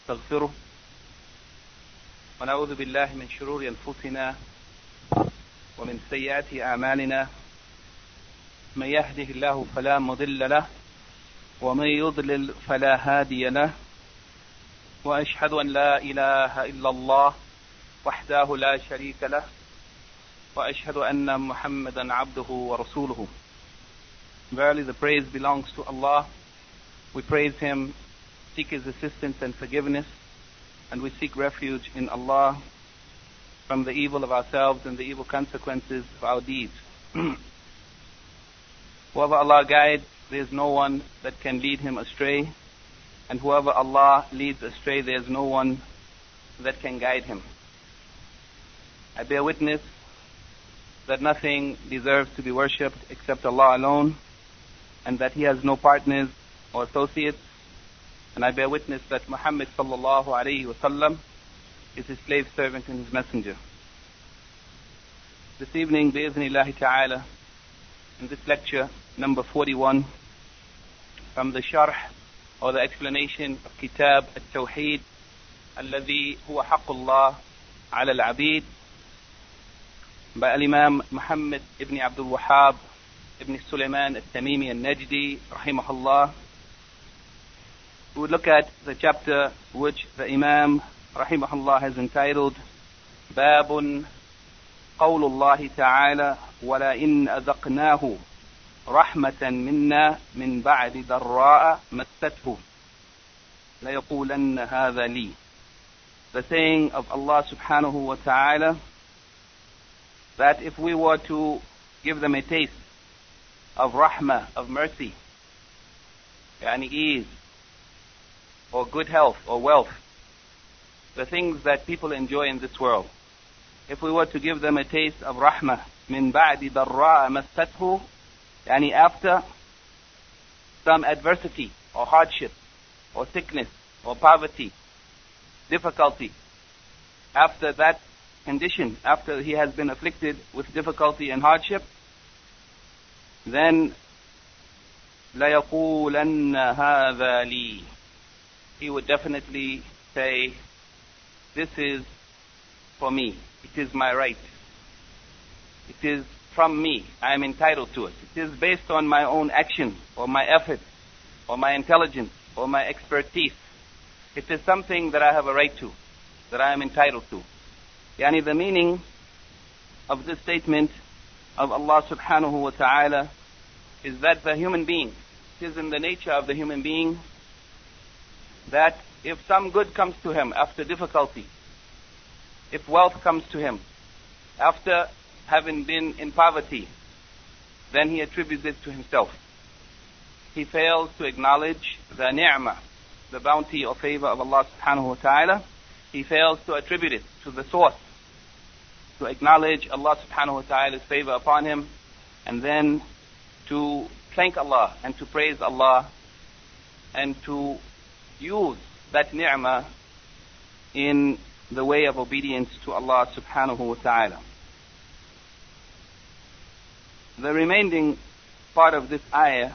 ونستغفره ونعوذ بالله من شرور أنفسنا ومن سيئات أعمالنا من يهده الله فلا مضل له ومن يضلل فلا هادي له وأشهد أن لا إله إلا الله وحده لا شريك له وأشهد أن محمدا عبده ورسوله. Verily the praise belongs to Allah. We praise Him, seek His assistance and forgiveness, and we seek refuge in Allah from the evil of ourselves and the evil consequences of our deeds. Whoever Allah guides, there is no one that can lead him astray, and whoever Allah leads astray, there is no one that can guide him. I bear witness that nothing deserves to be worshipped except Allah alone, and that He has no partners or associates. And I bear witness that Muhammad sallallahu alayhi wa sallam is His slave servant and His messenger. This evening, bi'iznillahi ta'ala, in this lecture, number 41, from the sharh, or the explanation of Kitab al-Tawheed, alladhi huwa haqqullah ala al-abid, by Imam Muhammad ibn Abdul Wahhab ibn Sulaiman al-Tamimi al-Najdi, rahimahullah. We would look at the chapter which the Imam, rahimahullah, has entitled Babun Qawlullahi Ta'ala وَلَئِنْ أَذَقْنَاهُ رَحْمَةً مِنَّا مِنْ بَعْدِ ضَرَّاءَ مَسَّتْهُ لَيَقُولَنَّ هَذَا لِي. The saying of Allah subhanahu wa ta'ala, that if we were to give them a taste of rahmah, of mercy, yani ease, or good health, or wealth, the things that people enjoy in this world, if we were to give them a taste of rahmah, min ba'di darra'a massathu, yani after some adversity, or hardship, or sickness, or poverty, difficulty, after that condition, after he has been afflicted with difficulty and hardship, then لَيَقُولَنَّ هَذَا لِي. He would definitely say, this is for me. It is my right. It is from me. I am entitled to it. It is based on my own action, or my effort, or my intelligence, or my expertise. It is something that I have a right to, that I am entitled to. Yani the meaning of this statement of Allah subhanahu wa ta'ala is that the human being, it is in the nature of the human being that if some good comes to him after difficulty, if wealth comes to him after having been in poverty, then he attributes it to himself. He fails to acknowledge the ni'mah, the bounty or favor of Allah subhanahu wa ta'ala. He fails to attribute it to the source, to acknowledge Allah subhanahu wa ta'ala's favor upon him, and then to thank Allah and to praise Allah and to use that ni'mah in the way of obedience to Allah subhanahu wa ta'ala. The remaining part of this ayah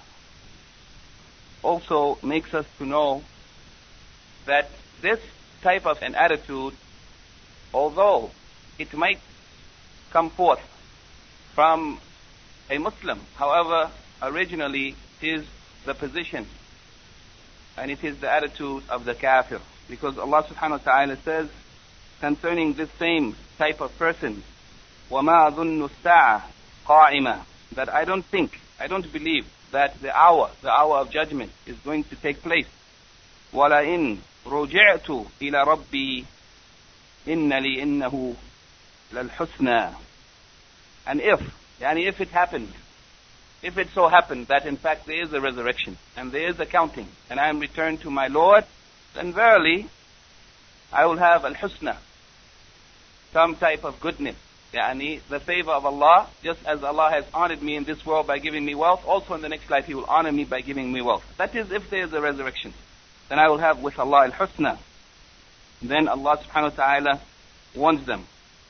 also makes us to know that this type of an attitude, although it might come forth from a Muslim, however, originally it is the position and it is the attitude of the kafir. Because Allah subhanahu wa ta'ala says concerning this same type of person, وَمَا ظُنُّ السَّاعَةِ قَائِمًا, that I don't believe that the hour of judgment is going to take place. وَلَئِن رُجِعْتُ إِلَى رَبِّي إِنَّ لِي إِنَّهُ لَلْحُسْنَى. And if it happened, if it so happened that in fact there is a resurrection and there is accounting and I am returned to my Lord, then verily I will have al-husna, some type of goodness, yani the favor of Allah. Just as Allah has honored me in this world by giving me wealth, also in the next life He will honor me by giving me wealth. That is, if there is a resurrection, then I will have with Allah al-husna. Then Allah subhanahu wa ta'ala warns them.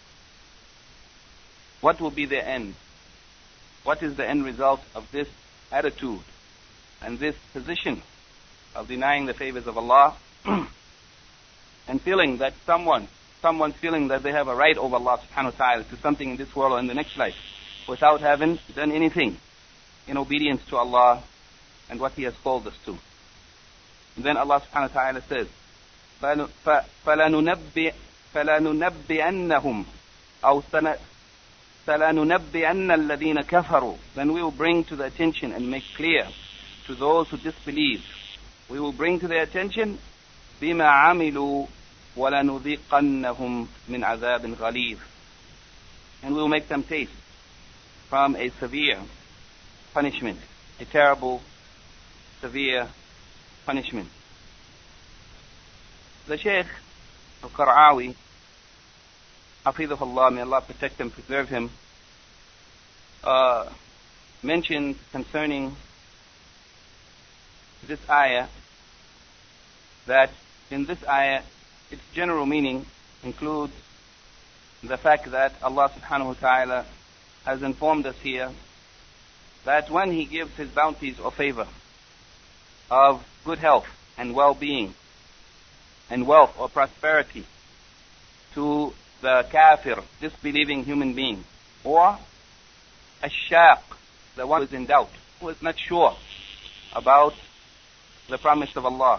What will be their end? What is the end result of this attitude and this position of denying the favors of Allah? feeling that someone's feeling that they have a right over Allah subhanahu wa ta'ala to something in this world or in the next life without having done anything in obedience to Allah and what He has called us to. And then Allah subhanahu wa ta'ala says, فَلَنُنَبِّئَنَّهُمْ أَوْ فَلَنُنَبِّئَنَّ الَّذِينَ كَفَرُوا. Then we will bring to the attention and make clear to those who disbelieve. We will bring to their attention بِمَا عَمِلُوا وَلَنُذِيقَنَّهُمْ مِنْ عَذَابٍ غَلِيظٍ. And we will make them taste from a severe punishment, a terrible, severe punishment. The Shaykh al-Qara'awi, Hafidhahullah, may Allah protect and preserve him, mentioned concerning this ayah that in this ayah its general meaning includes the fact that Allah subhanahu wa ta'ala has informed us here that when He gives His bounties or favor of good health and well-being and wealth or prosperity to the kafir, disbelieving human being, or ash-shaq, the one who is in doubt, who is not sure about the promise of Allah,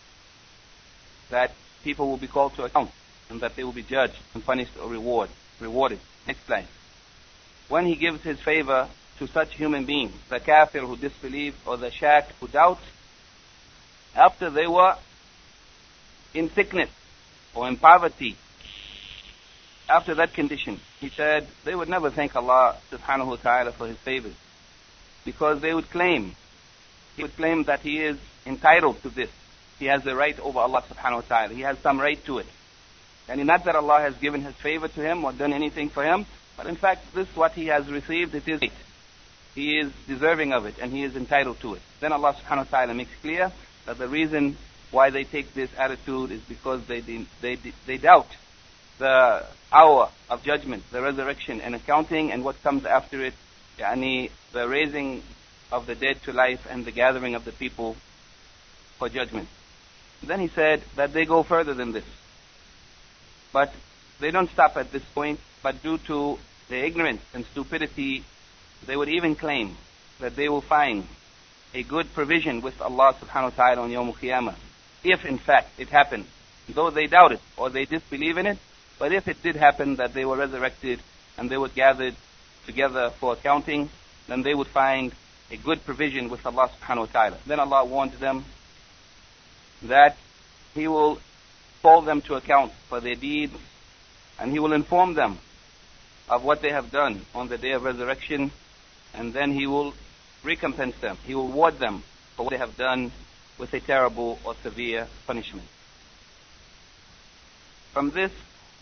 that people will be called to account and that they will be judged and punished or rewarded next life. When He gives His favor to such human beings, the kafir who disbelieve or the shak who doubt, after they were in sickness or in poverty, after that condition, He said they would never thank Allah subhanahu wa ta'ala for His favors, because they would claim that He is entitled to this. He has the right over Allah subhanahu wa ta'ala. He has some right to it. And not that Allah has given His favor to him or done anything for him, but in fact this what he has received, it is right. He is deserving of it and he is entitled to it. Then Allah subhanahu wa ta'ala makes clear that the reason why they take this attitude is because they doubt the hour of judgment, the resurrection and accounting and what comes after it, the raising of the dead to life and the gathering of the people for judgment. Then he said that they go further than this. But they don't stop at this point, but due to their ignorance and stupidity, they would even claim that they will find a good provision with Allah subhanahu wa ta'ala on Yawm al-Qiyamah, if in fact it happened, though they doubt it or they disbelieve in it. But if it did happen that they were resurrected and they were gathered together for accounting, then they would find a good provision with Allah subhanahu wa ta'ala. Then Allah warned them that He will call them to account for their deeds and He will inform them of what they have done on the day of resurrection, and then He will recompense them. He will reward them for what they have done with a terrible or severe punishment. From this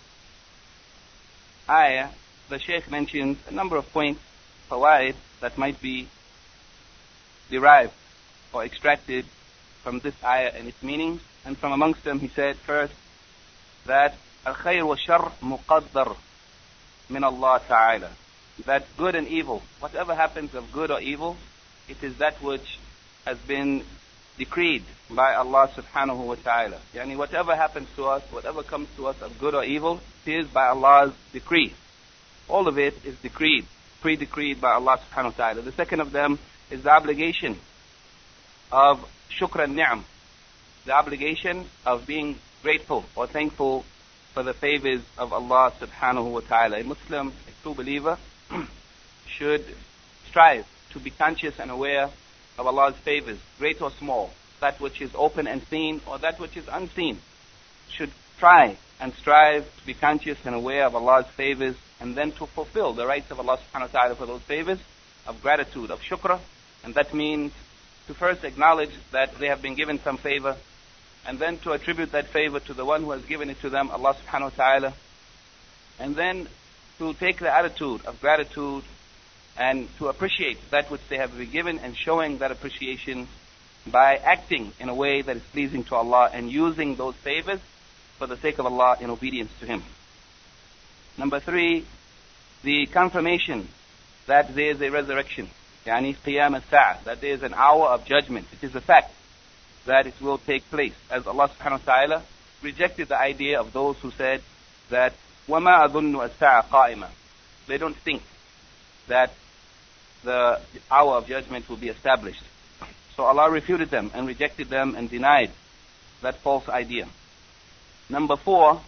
ayah, the Shaykh mentions a number of points, fawaid, that might be derived or extracted from this ayah and its meanings. And from amongst them, he said first that al-khayr wa shar muqaddar min Allah ta'ala, that good and evil, whatever happens of good or evil, it is that which has been decreed by Allah subhanahu wa ta'ala. Yani whatever happens to us, whatever comes to us of good or evil, it is by Allah's decree. All of it is decreed, pre-decreed by Allah subhanahu wa ta'ala. The second of them is the obligation of shukr al-ni'am, the obligation of being grateful or thankful for the favors of Allah subhanahu wa ta'ala. A Muslim, a true believer, should strive to be conscious and aware of Allah's favors, great or small, that which is open and seen or that which is unseen. Should try and strive to be conscious and aware of Allah's favors, and then to fulfill the rights of Allah subhanahu wa ta'ala for those favors of gratitude, of shukr. And that means to first acknowledge that they have been given some favor, and then to attribute that favor to the one who has given it to them, Allah subhanahu wa ta'ala, and then to take the attitude of gratitude and to appreciate that which they have been given, and showing that appreciation by acting in a way that is pleasing to Allah and using those favors for the sake of Allah in obedience to Him. Number 3, the confirmation that there is a resurrection, yani qiyam as-sa'ah, that there is an hour of judgment. It is a fact that it will take place. As Allah subhanahu wa ta'ala rejected the idea of those who said that وَمَا أَظُنُّ السَّاعَةَ قَائِمًا. They don't think that the hour of judgment will be established. So Allah refuted them and rejected them and denied that false idea. Number 4,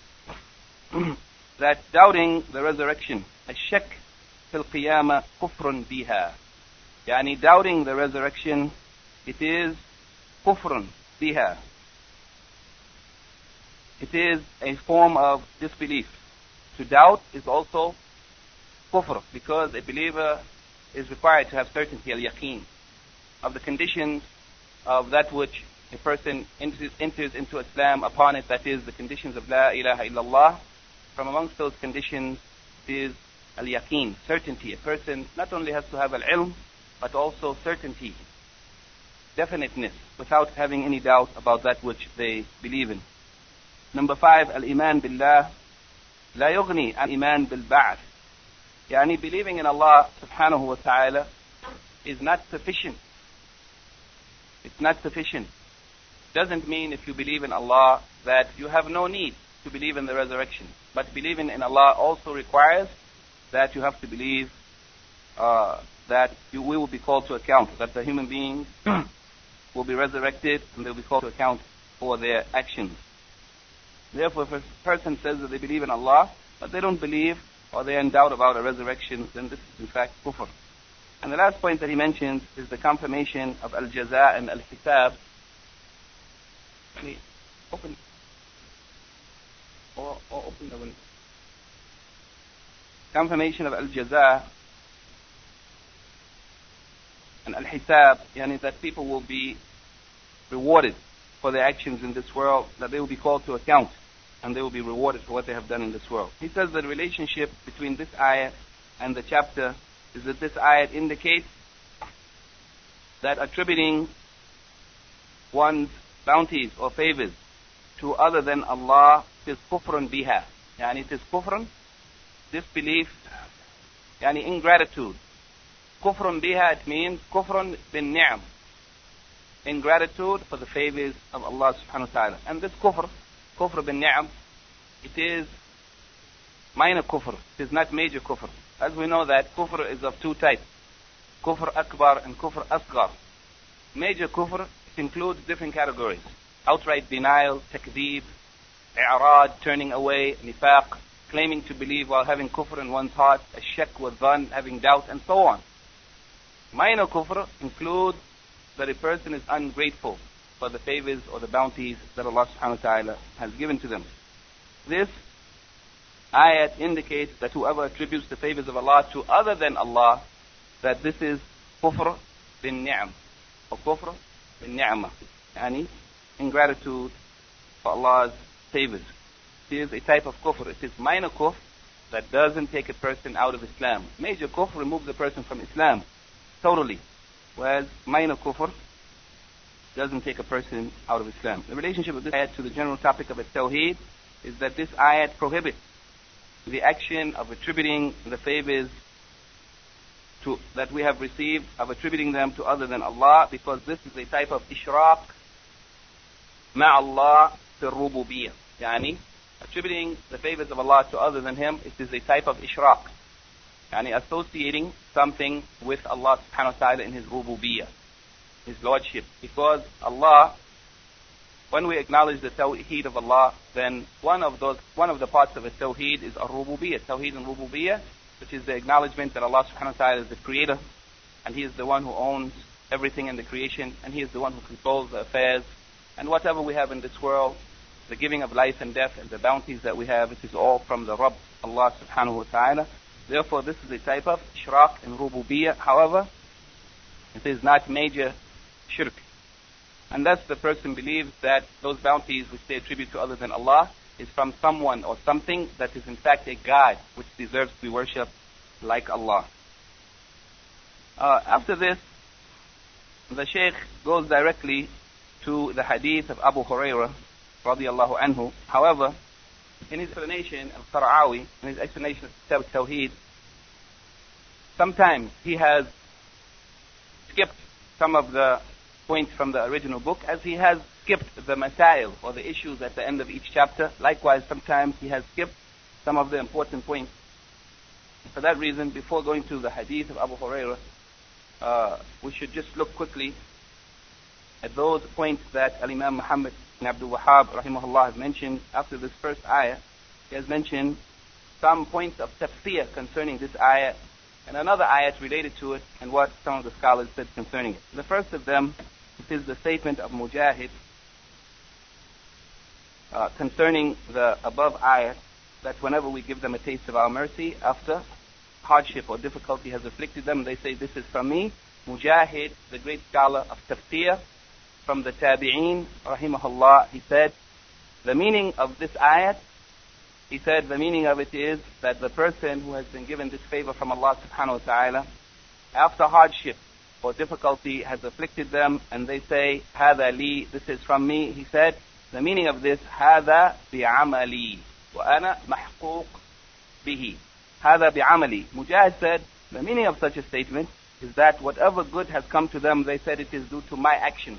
that doubting the resurrection, الشك في القيامة كفر بها. يعني doubting the resurrection, it is كفر بها. It is a form of disbelief. To doubt is also kufr, because a believer is required to have certainty, al-yaqeen, of the conditions of that which a person enters into Islam upon it, that is the conditions of La ilaha illallah. From amongst those conditions is al-yaqeen, certainty. A person not only has to have al-ilm, but also certainty, definiteness, without having any doubt about that which they believe in. Number 5, al-iman billah la yughni an iman bil-ba'ath. Yani believing in Allah subhanahu wa ta'ala is not sufficient. It's not sufficient. Doesn't mean if you believe in Allah that you have no need to believe in the resurrection. But believing in Allah also requires that you have to believe that we will be called to account, that the human beings will be resurrected and they'll be called to account for their actions. Therefore, if a person says that they believe in Allah, but they don't believe or they are in doubt about a resurrection, then this is in fact kufr. And the last point that he mentions is the confirmation of al-jaza and al-hisab. Open the window. Confirmation of al-jaza and al-hisab, yani that people will be rewarded for their actions in this world, that they will be called to account and they will be rewarded for what they have done in this world. He says the relationship between this ayat and the chapter is that this ayat indicates that attributing one's bounties or favors to other than Allah is kufrun biha. Yani it is kufrun, disbelief, yani ingratitude. Kufrun biha, it means kufrun bin ni'am, ingratitude for the favors of Allah subhanahu wa ta'ala. And this kufr bin ni'am, it is minor kufr, it is not major kufr. As we know that kufr is of two types, kufr akbar and kufr asghar. Major kufr, it includes different categories: outright denial, takdeeb, i'rad, turning away, nifaq, claiming to believe while having kufr in one's heart, ashak wa dhan, having doubt, and so on. Minor kufr includes that a person is ungrateful for the favors or the bounties that Allah subhanahu wa ta'ala has given to them. This ayat indicates that whoever attributes the favors of Allah to other than Allah, that this is kufr bin ni'am, or kufr bin ni'amah, yani ingratitude for Allah's favors. It is a type of kufr. It is minor kufr that doesn't take a person out of Islam. Major kufr removes the person from Islam totally, whereas minor kufr doesn't take a person out of Islam. The relationship of this ayat to the general topic of Tawheed is that this ayat prohibits the action of attributing the favors that we have received, of attributing them to other than Allah, because this is a type of ishraq ma'allah fi rububiyyah. Yani, attributing the favors of Allah to other than Him, it is a type of ishraq. Yani, associating something with Allah subhanahu wa ta'ala in His rububiyyah, His lordship. Because Allah, when we acknowledge the tawheed of Allah, then one of the parts of the tawheed is ar-rububiyyah, tawheed and rububiyyah, which is the acknowledgement that Allah subhanahu wa ta'ala is the creator, and He is the one who owns everything in the creation, and He is the one who controls the affairs. And whatever we have in this world, the giving of life and death and the bounties that we have, it is all from the Rabb, Allah subhanahu wa ta'ala. Therefore, this is a type of ishraq and rububiyyah. However, it is not major shirk. Unless the person believes that those bounties which they attribute to other than Allah is from someone or something that is in fact a God which deserves to be worshipped like Allah. After this, the Shaykh goes directly to the hadith of Abu Hurairah radiallahu anhu. However, in his explanation of Qara'awi, in his explanation of Kitab al-Tawheed, sometimes he has skipped some of the points from the original book, as he has skipped the masail, or the issues at the end of each chapter. Likewise, sometimes he has skipped some of the important points. For that reason, before going to the hadith of Abu Hurairah, we should just look quickly at those points that Al-Imam Muhammad ibn Abdul Wahhab rahimahullah has mentioned. After this first ayah, he has mentioned some points of tafsir concerning this ayah, and another ayat related to it, and what some of the scholars said concerning it. The first of them is the statement of Mujahid concerning the above ayat, that whenever we give them a taste of our mercy, after hardship or difficulty has afflicted them, they say, this is from me. Mujahid, the great scholar of tafsir, from the Tabi'een, rahimahullah, he said, the meaning of this ayat, he said, the meaning of it is that the person who has been given this favor from Allah subhanahu wa ta'ala, after hardship or difficulty has afflicted them, and they say, هَذَا لِي, this is from me, he said, the meaning of this, هَذَا بِعَمَلِي وَأَنَا مَحْقُوقٌ بِهِ. هَذَا بِعَمَلِي. Mujahid said, the meaning of such a statement is that whatever good has come to them, they said it is due to my action.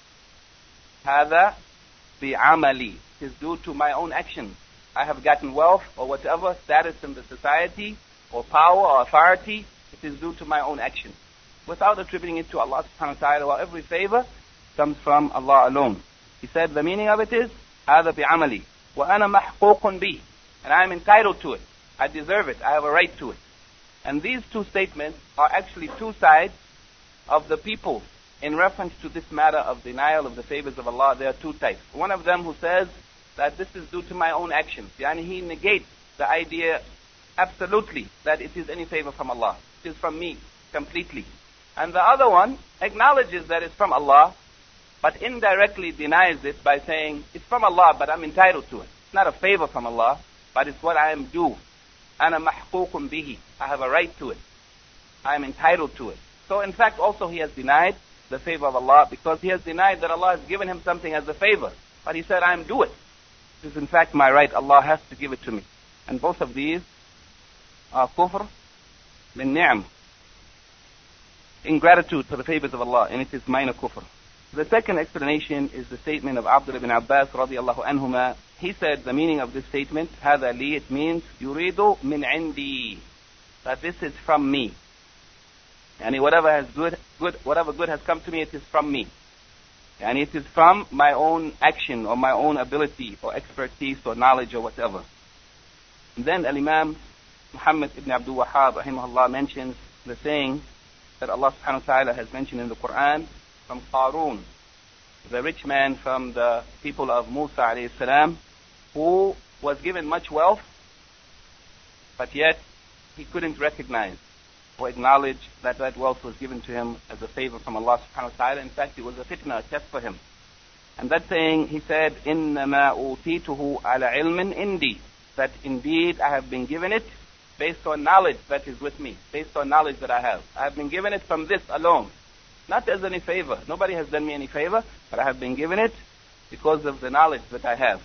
هَذَا بِعَمَلِي. It is due to my own action. I have gotten wealth or whatever status in the society or power or authority, it is due to my own action, without attributing it to Allah subhanahu wa ta'ala, while every favor comes from Allah alone. He said the meaning of it is هذا بعملي وأنا محقوق به, and I am entitled to it. I deserve it. I have a right to it. And these two statements are actually two sides of the people in reference to this matter of denial of the favors of Allah. There are two types. One of them who says that this is due to my own actions. Yani he negates the idea absolutely that it is any favor from Allah. It is from me completely. And the other one acknowledges that it's from Allah, but indirectly denies it by saying, it's from Allah, but I'm entitled to it. It's not a favor from Allah, but it's what I am due. أَنَا مَحْقُوقٌ بِهِ. I have a right to it. I am entitled to it. So in fact also he has denied the favor of Allah, because he has denied that Allah has given him something as a favor. But he said, I am due it. This is in fact my right. Allah has to give it to me. And both of these are kufr bin ni'am, ingratitude for the favors of Allah, and it is minor kufr. The second explanation is the statement of Abdullah ibn Abbas radiallahu anhuma. He said the meaning of this statement, هذا لي, it means يريد من عندي, that this is from me. And whatever good has come to me, it is from me. And it is from my own action or my own ability or expertise or knowledge or whatever. And then Al-Imam Muhammad ibn Abdul Wahhab rahimahullah mentions the saying that Allah subhanahu wa ta'ala has mentioned in the Quran from Qarun, the rich man from the people of Musa alayhi salam, who was given much wealth, but yet he couldn't recognize or acknowledge that that wealth was given to him as a favor from Allah subhanahu wa ta'ala. In fact, it was a fitna, a test for him. And that saying, he said, إِنَّمَا أُوتِيتُهُ عَلَى عِلْمٍ إِنْدِي, that indeed I have been given it based on knowledge that is with me, based on knowledge that I have. I have been given it from this alone, not as any favor. Nobody has done me any favor, but I have been given it because of the knowledge that I have.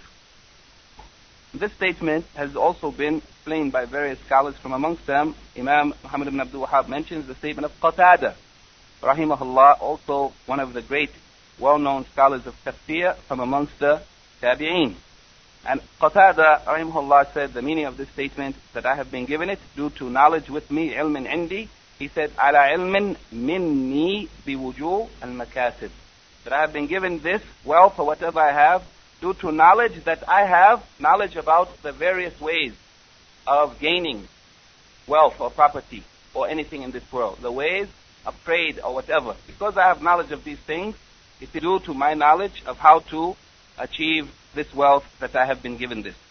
This statement has also been explained by various scholars. From amongst them, Imam Muhammad ibn Abdul Wahhab mentions the statement of Qatada, rahimahullah, also one of the great well-known scholars of tafsir from amongst the Tabi'een. And Qatada, rahimahullah, said the meaning of this statement, that I have been given it due to knowledge with me, ilmin indi. He said, ala ilmin minni biwujuh al-makasib, that I have been given this wealth or whatever I have due to knowledge that I have, knowledge about the various ways of gaining wealth or property or anything in this world, the ways of trade or whatever. Because I have knowledge of these things, it is due to my knowledge of how to achieve this wealth that I have been given this.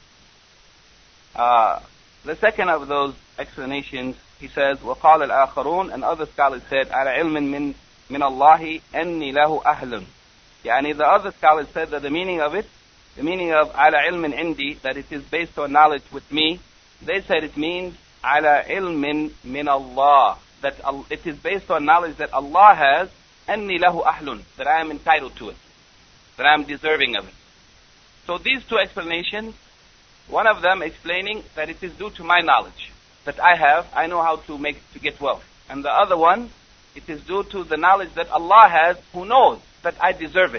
The second of those explanations, he says, وَقَالَ الْآخَرُونَ, and other scholars said, عَلَى عِلْمٍ مِّنَ اللَّهِ أَنِّي لَهُ أَهْلٌ. Yani the other scholars said that the meaning of it, the meaning of ala ilmin indi, that it is based on knowledge with me, they said it means ala ilmin min Allah, that it is based on knowledge that Allah has, anni lahu ahlun, that I am entitled to it, that I am deserving of it. So these two explanations, one of them explaining that it is due to my knowledge, that I know how to get wealth. And the other one, it is due to the knowledge that Allah has, who knows that I deserve it.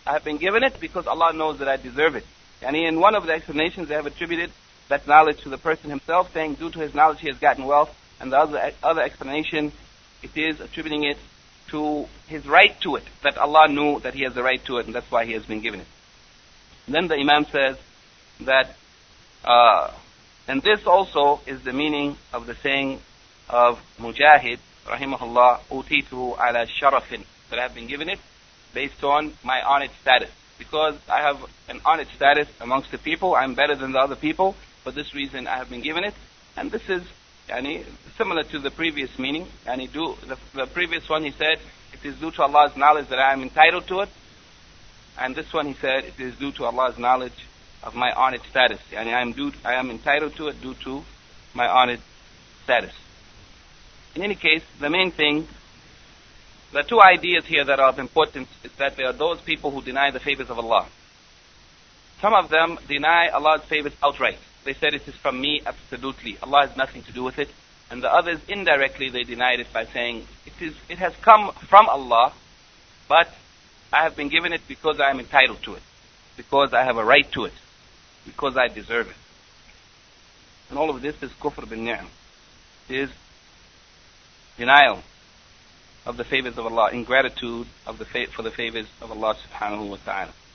I have been given it because Allah knows that I deserve it. And in one of the explanations, they have attributed that knowledge to the person himself, saying due to his knowledge he has gotten wealth. And the other explanation, it is attributing it to his right to it, that Allah knew that he has the right to it, and that's why he has been given it. And then the Imam says that, and this also is the meaning of the saying of Mujahid, rahimahullah, utitu ala sharafin, that I have been given it based on my honored status. Because I have an honored status amongst the people, I'm better than the other people. For this reason, I have been given it. And this is similar to the previous meaning. The previous one, he said, it is due to Allah's knowledge that I am entitled to it. And this one, he said, it is due to Allah's knowledge of my honored status. I am entitled to it due to my honored status. In any case, the main thing, the two ideas here that are of importance is that there are those people who deny the favors of Allah. Some of them deny Allah's favors outright. They said it is from me absolutely. Allah has nothing to do with it. And the others indirectly they denied it by saying it has come from Allah, but I have been given it because I am entitled to it, because I have a right to it, because I deserve it. And all of this is kufr bin ni'am. It is denial of the favors of Allah, ingratitude for the favors of Allah subhanahu wa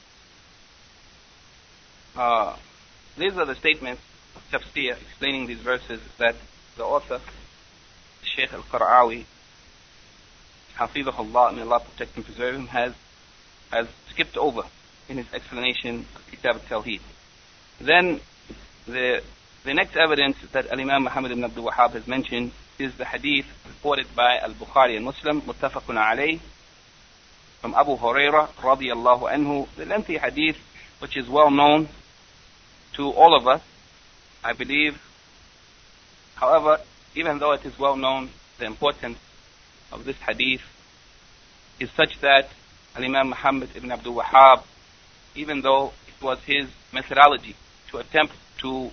ta'ala. These are the statements of tafsir explaining these verses that the author, Shaykh al-Qara'awi, hafidhahullah, may Allah protect and preserve him, has skipped over in his explanation of Kitab al-Tawheed. Then the next evidence that Al-Imam Muhammad ibn Abdul Wahhab has mentioned is the hadith reported by Al-Bukhari and Muslim, muttafaqun alayh, from Abu Hurairah radiyallahu anhu, the lengthy hadith which is well known to all of us, I believe. However, even though it is well known, the importance of this hadith is such that Al-Imam Muhammad ibn Abdul Wahhab, even though it was his methodology to attempt to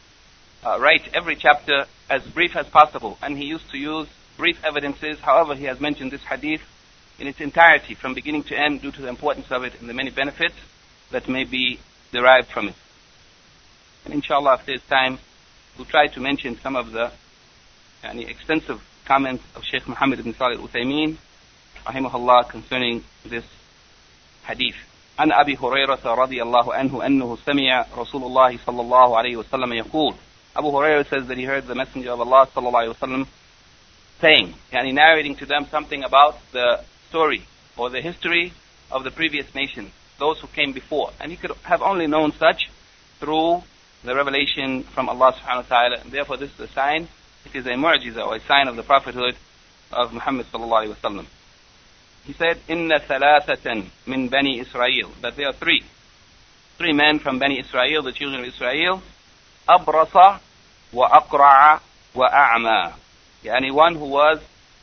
write every chapter as brief as possible, and he used to use brief evidences. However, he has mentioned this hadith in its entirety from beginning to end due to the importance of it and the many benefits that may be derived from it. And inshallah, if there is time, we'll try to mention some of the extensive comments of Shaykh Muhammad ibn Salih al-Uthaymeen rahimahullah concerning this hadith. عن أبي هريرة رضي الله عنه أنه سمع رسول الله صلى الله عليه وسلم يقول. Abu Hurairah says that he heard the Messenger of Allah صلى الله عليه وسلم saying, narrating to them something about the story or the history of the previous nations, those who came before. And he could have only known such through the revelation from Allah subhanahu wa ta'ala. And therefore this is a sign, it is a mu'jiza or a sign of the prophethood of Muhammad sallallahu alayhi wa sallam. He said, Inna thalathatan min Bani Israel, that there are three men from Bani Israel, the children of Israel, abrasa wa aqra'a wa a'ma. One who was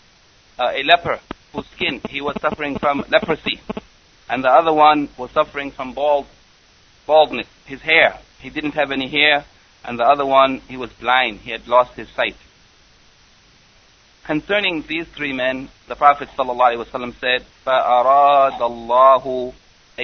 a leper, whose skin, he was suffering from leprosy. And the other one was suffering from baldness, his hair. He didn't have any hair. And the other one, he was blind, he had lost his sight. Concerning these three men, the Prophet ﷺ said, فَأَرَادَ اللَّهُ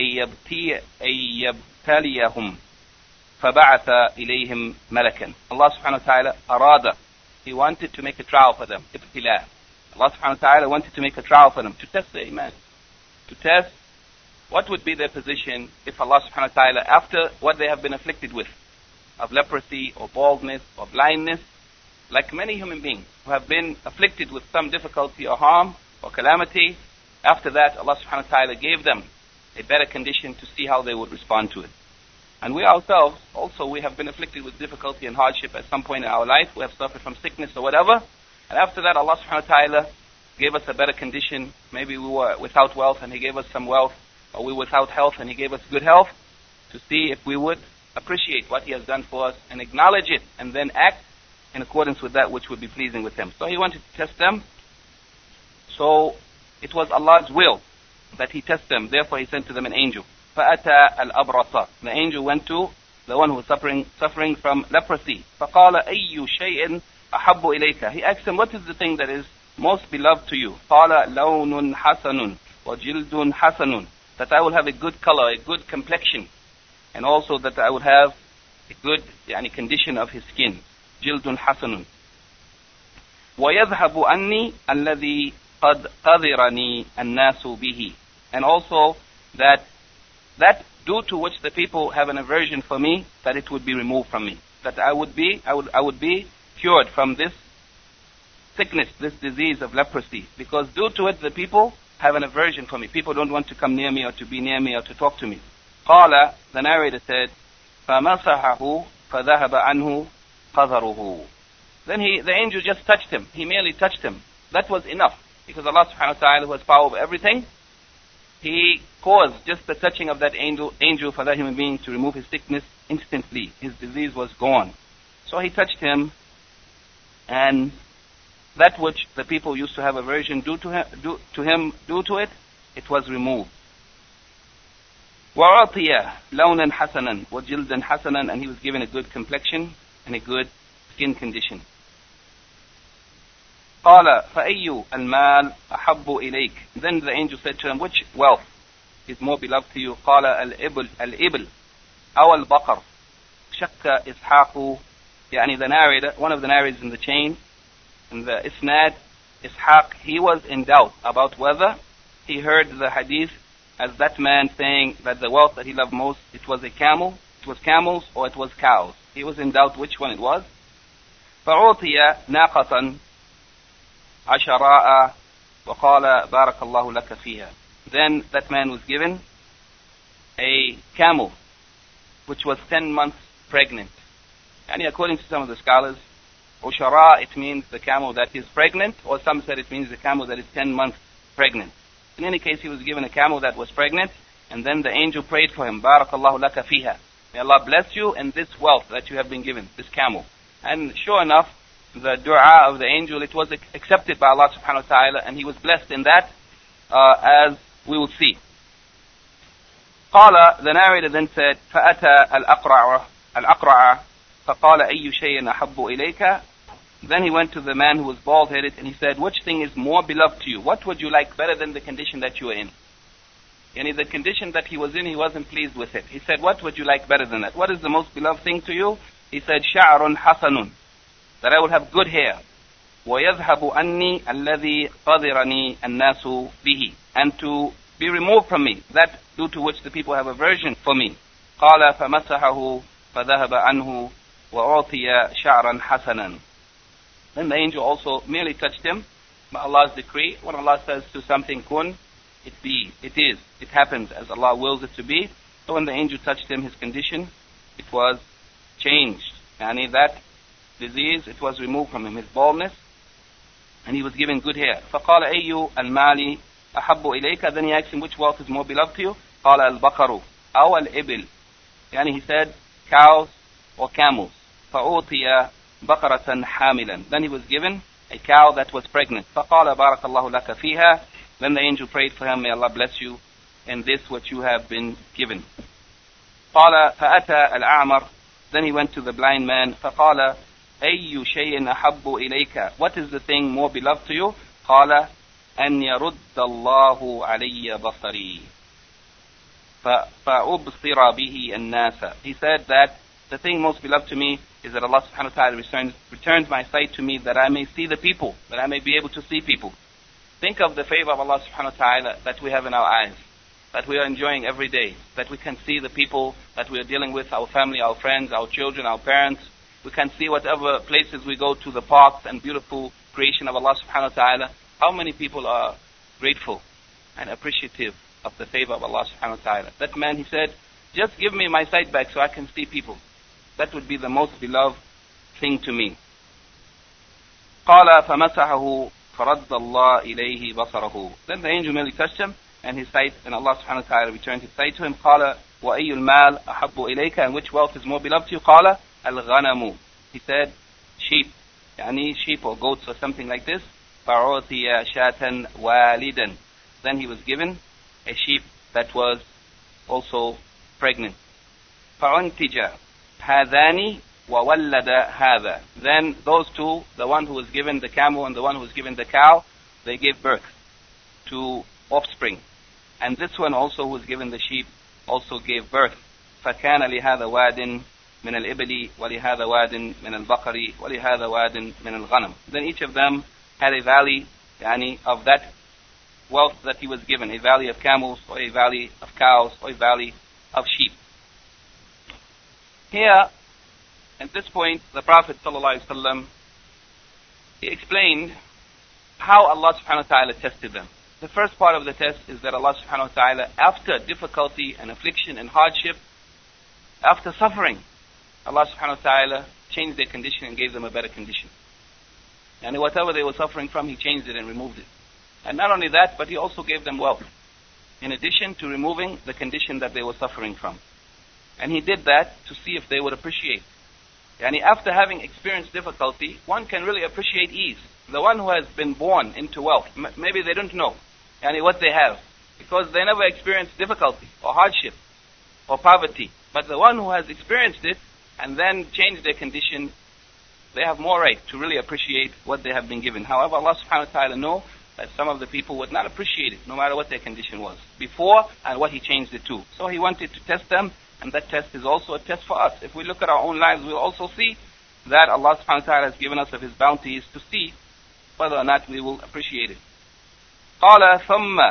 أَيَّبْتَلِيَهُمْ فَبَعَثَ إِلَيْهِمْ مَلَكًا. Allah subhanahu wa ta'ala arada, He wanted to make a trial for them, ibtila. Allah subhanahu wa ta'ala wanted to make a trial for them, to test their iman, to test what would be their position if Allah subhanahu wa ta'ala, after what they have been afflicted with, of leprosy or baldness or blindness, like many human beings who have been afflicted with some difficulty or harm or calamity, after that Allah subhanahu wa ta'ala gave them a better condition to see how they would respond to it. And we ourselves, also, we have been afflicted with difficulty and hardship at some point in our life. We have suffered from sickness or whatever. And after that, Allah subhanahu wa ta'ala gave us a better condition. Maybe we were without wealth and He gave us some wealth, or we were without health and He gave us good health, to see if we would appreciate what He has done for us and acknowledge it and then act in accordance with that which would be pleasing with Him. So He wanted to test them. So it was Allah's will that He test them. Therefore He sent to them an angel. فَأَتَى الْأَبْرَصَ. The angel went to the one who was suffering from leprosy. فَقَالَ أَيُّ شَيْءٍ أَحَبُّ إِلَيْكَ. He asked him, what is the thing that is most beloved to you? قَالَ لَوْنٌ حَسَنٌ وَجِلْدٌ حَسَنٌ. that I will have a good color, a good complexion, and also that I would have a good condition of his skin. جلد حسن. ويذهب عني الذي قد قذرني الناس به. And also that due to which the people have an aversion for me, that it would be removed from me. That I would be cured from this sickness, this disease of leprosy. Because due to it, the people have an aversion for me. People don't want to come near me or to be near me or to talk to me. قال, the narrator said, فَمَسَحَهُ فَذَهَبَ عَنْهُ قَذَرُهُ. Then the angel just touched him. He merely touched him. That was enough. Because Allah subhanahu wa ta'ala, who has power over everything, He caused just the touching of that angel for that human being to remove his sickness instantly. His disease was gone. So he touched him, and that which the people used to have aversion due to it, it was removed. وَعَطِيَ لَوْنًا حَسَنًا وَجِلْدًا حَسَنًا, and he was given a good complexion and a good skin condition. قال فأي المال أحب إليك. Then the angel said to him, which wealth is more beloved to you? قال الإبل أو البقر. شك إسحاق, the narrator, one of the narrators in the chain, in the Isnad, Ishaq, he was in doubt about whether he heard the hadith as that man saying that the wealth that he loved most, it was camels, or it was cows. He was in doubt which one it was. فأعطي ناقة عشراء وقال بارك الله لك فيها. Then that man was given a camel which was 10 months pregnant. And according to some of the scholars, Ushara, it means the camel that is pregnant, or some said it means the camel that is 10 months pregnant. In any case, he was given a camel that was pregnant, and then the angel prayed for him, Barakallahu laka fiha. May Allah bless you in this wealth that you have been given, this camel. And sure enough, the dua of the angel, it was accepted by Allah subhanahu wa ta'ala, and he was blessed in that, as we will see. قال, the narrator then said, فأتى الأقرع فقال أي شيء أحب إليك. Then he went to the man who was bald-headed, and he said, which thing is more beloved to you? What would you like better than the condition that you were in? The condition that he was in, he wasn't pleased with it. He said, what would you like better than that? What is the most beloved thing to you? He said, شعر حسن, that I would have good hair. ويذهب عني الذي قذرني الناس به, and to be removed from me, that due to which the people have aversion for me. قال فمسحه فذهب عنه وأعطي شعرا حسنا. Then the angel also merely touched him by Allah's decree. When Allah says to something kun, it be, it is, it happens as Allah wills it to be. So when the angel touched him, his condition, it was changed. That disease, it was removed from him, his baldness, and he was given good hair. فقال أي المال أحب إليك. Then he asked him, which wealth is more beloved to you? قال البقر أو الإبل. He said, cows or camels. فأعطي بقرة حاملا. Then he was given a cow that was pregnant. فقال بارك الله لك فيها. Then the angel prayed for him, may Allah bless you in this what you have been given. قال فأتى الأعمر. Then he went to the blind man. فقال أي شيء أحب إليك. What is the thing more beloved to you? قال أن يرد الله علي بصري فأبصر به الناس. He said that the thing most beloved to me is that Allah subhanahu wa ta'ala returns my sight to me, that I may see the people, that I may be able to see people. Think of the favor of Allah subhanahu wa ta'ala that we have in our eyes, that we are enjoying every day, that we can see the people that we are dealing with, our family, our friends, our children, our parents. We can see whatever places we go to, the parks and beautiful creation of Allah subhanahu wa ta'ala. How many people are grateful and appreciative of the favor of Allah subhanahu wa ta'ala? That man, he said, just give me my sight back so I can see people. That would be the most beloved thing to me. قال فمسحه فرد الله إليه بصره. Then the angel merely touched him, and his sight, and Allah subhanahu wa ta'ala returned his sight to him. قال وأي المال أحب إليك. And which wealth is more beloved to you? قال الغنم. He said, sheep, sheep or goats or something like this. فأعطي شاة والدا. Then he was given a sheep that was also pregnant. فأنتج هذان وولد هذا. Then those two, the one who was given the camel and the one who was given the cow, they gave birth to offspring. And this one also, who was given the sheep, also gave birth. فَكَانَ لِهَذَا وَادٍ مِنَ الْإِبْلِ وَلِهَذَا وَادٍ مِنَ الْبَقَرِ وَلِهَذَا وَادٍ مِنَ الْغَنَمِ. Then each of them had a valley of that wealth that he was given, a valley of camels, or a valley of cows, or a valley of sheep. Here, at this point, the Prophet ﷺ, he explained how Allah subhanahu wa ta'ala tested them. The first part of the test is that Allah subhanahu wa ta'ala, after difficulty and affliction and hardship, after suffering, Allah subhanahu wa ta'ala changed their condition and gave them a better condition. And whatever they were suffering from, He changed it and removed it. And not only that, but He also gave them wealth, in addition to removing the condition that they were suffering from. And He did that to see if they would appreciate. And after having experienced difficulty, one can really appreciate ease. The one who has been born into wealth, maybe they don't know what they have, because they never experienced difficulty or hardship or poverty. But the one who has experienced it and then changed their condition, they have more right to really appreciate what they have been given. However, Allah subhanahu wa ta'ala knows that some of the people would not appreciate it, no matter what their condition was before and what He changed it to. So He wanted to test them, and that test is also a test for us. If we look at our own lives, we'll also see that Allah subhanahu wa ta'ala has given us of His bounties to see whether or not we will appreciate it. قال ثم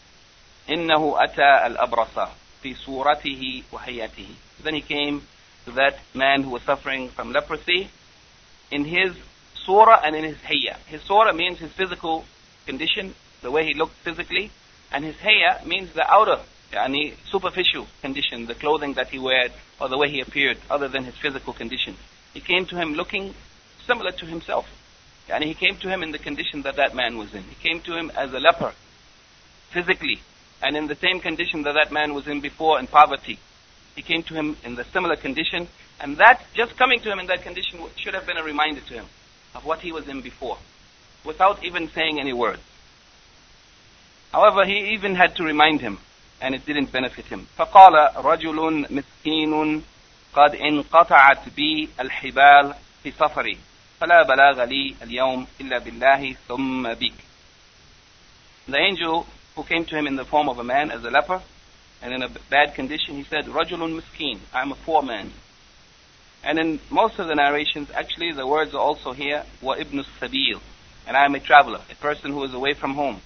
إنه أتى الأبرص في صورته وهيئته. Then He came to that man who was suffering from leprosy in his surah and in his hayya. His surah means his physical condition, the way he looked physically, and his hayya means the outer, superficial condition, the clothing that he wore or the way he appeared, other than his physical condition. He came to him looking similar to himself. And he came to him in the condition that that man was in. He came to him as a leper, physically, and in the same condition that that man was in before, in poverty. He came to him in the similar condition, and that, just coming to him in that condition, should have been a reminder to him of what he was in before, without even saying any words. However, he even had to remind him, and it didn't benefit him. فَقَالَ رَجُلٌ مِسْكِينٌ قَدْ انْقَطَعَتْ بِي الْحِبَالِ فِي سَفَرِي فَلَا بَلَاغَ لِي الْيَوْمِ إِلَّا بِاللَّهِ ثُمَّ بِكَ. The angel who came to him in the form of a man as a leper and in a bad condition, he said, رَجُلٌ مِسْكِينٌ, I'm a poor man. And in most of the narrations, actually the words are also here, وَإِبْنُ السَّبِيلِ, and I am a traveler, a person who is away from home.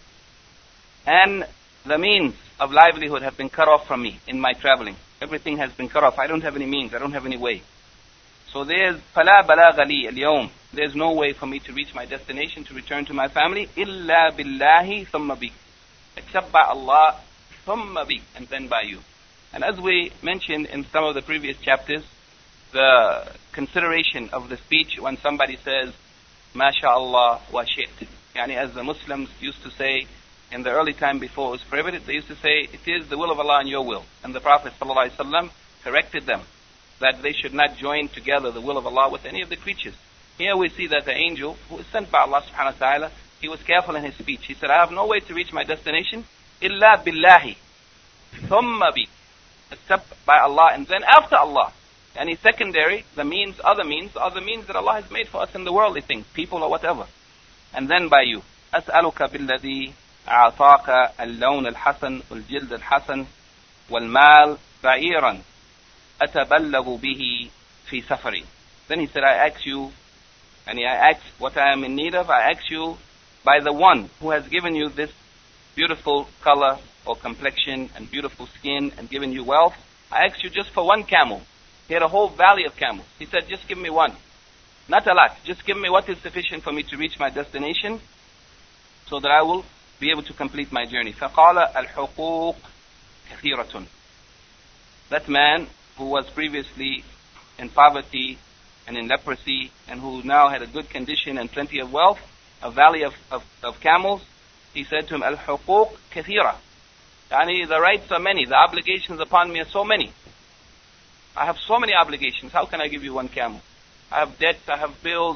And the means of livelihood have been cut off from me in my traveling. Everything has been cut off. I don't have any means. I don't have any way. So there's فَلَا بَلَاغَ لِي الْيَوْمِ, there's no way for me to reach my destination, to return to my family, إِلَّا بِاللَّهِ ثُمَّ بِكَ, except by Allah, ثُمَّ بِكَ, and then by you. And as we mentioned in some of the previous chapters, the consideration of the speech when somebody says, مَا شَاءَ اللَّهُ وَشِئْتَ, as the Muslims used to say in the early time before it was prohibited, they used to say, it is the will of Allah and your will. And the Prophet ﷺ corrected them, that they should not join together the will of Allah with any of the creatures. Here we see that the angel, who is sent by Allah subhanahu wa ta'ala, he was careful in his speech. He said, I have no way to reach my destination, إِلَّا بِاللَّهِ ثُمَّ بِكَ, except by Allah and then after Allah. Any secondary, the means, other means, are the means that Allah has made for us in the worldly things, people or whatever. And then by you. أسألك بالذي أعطاك اللون الحسن والجلد الحسن والمال بعيرا أتبلغ به في سفري. Then he said, I ask you, I ask what I am in need of, I ask you by the one who has given you this beautiful color or complexion and beautiful skin and given you wealth, I ask you just for one camel. He had a whole valley of camels. He said, just give me one. Not a lot. Just give me what is sufficient for me to reach my destination so that I will be able to complete my journey. فَقَالَ الْحُقُوقُ كَثِيرَةٌ. That man who was previously in poverty and in leprosy and who now had a good condition and plenty of wealth, a valley of camels, he said to him, الْحُقُوقُ كَثِيرَةٌ. The rights are many, the obligations upon me are so many. I have so many obligations, how can I give you one camel? I have debts, I have bills,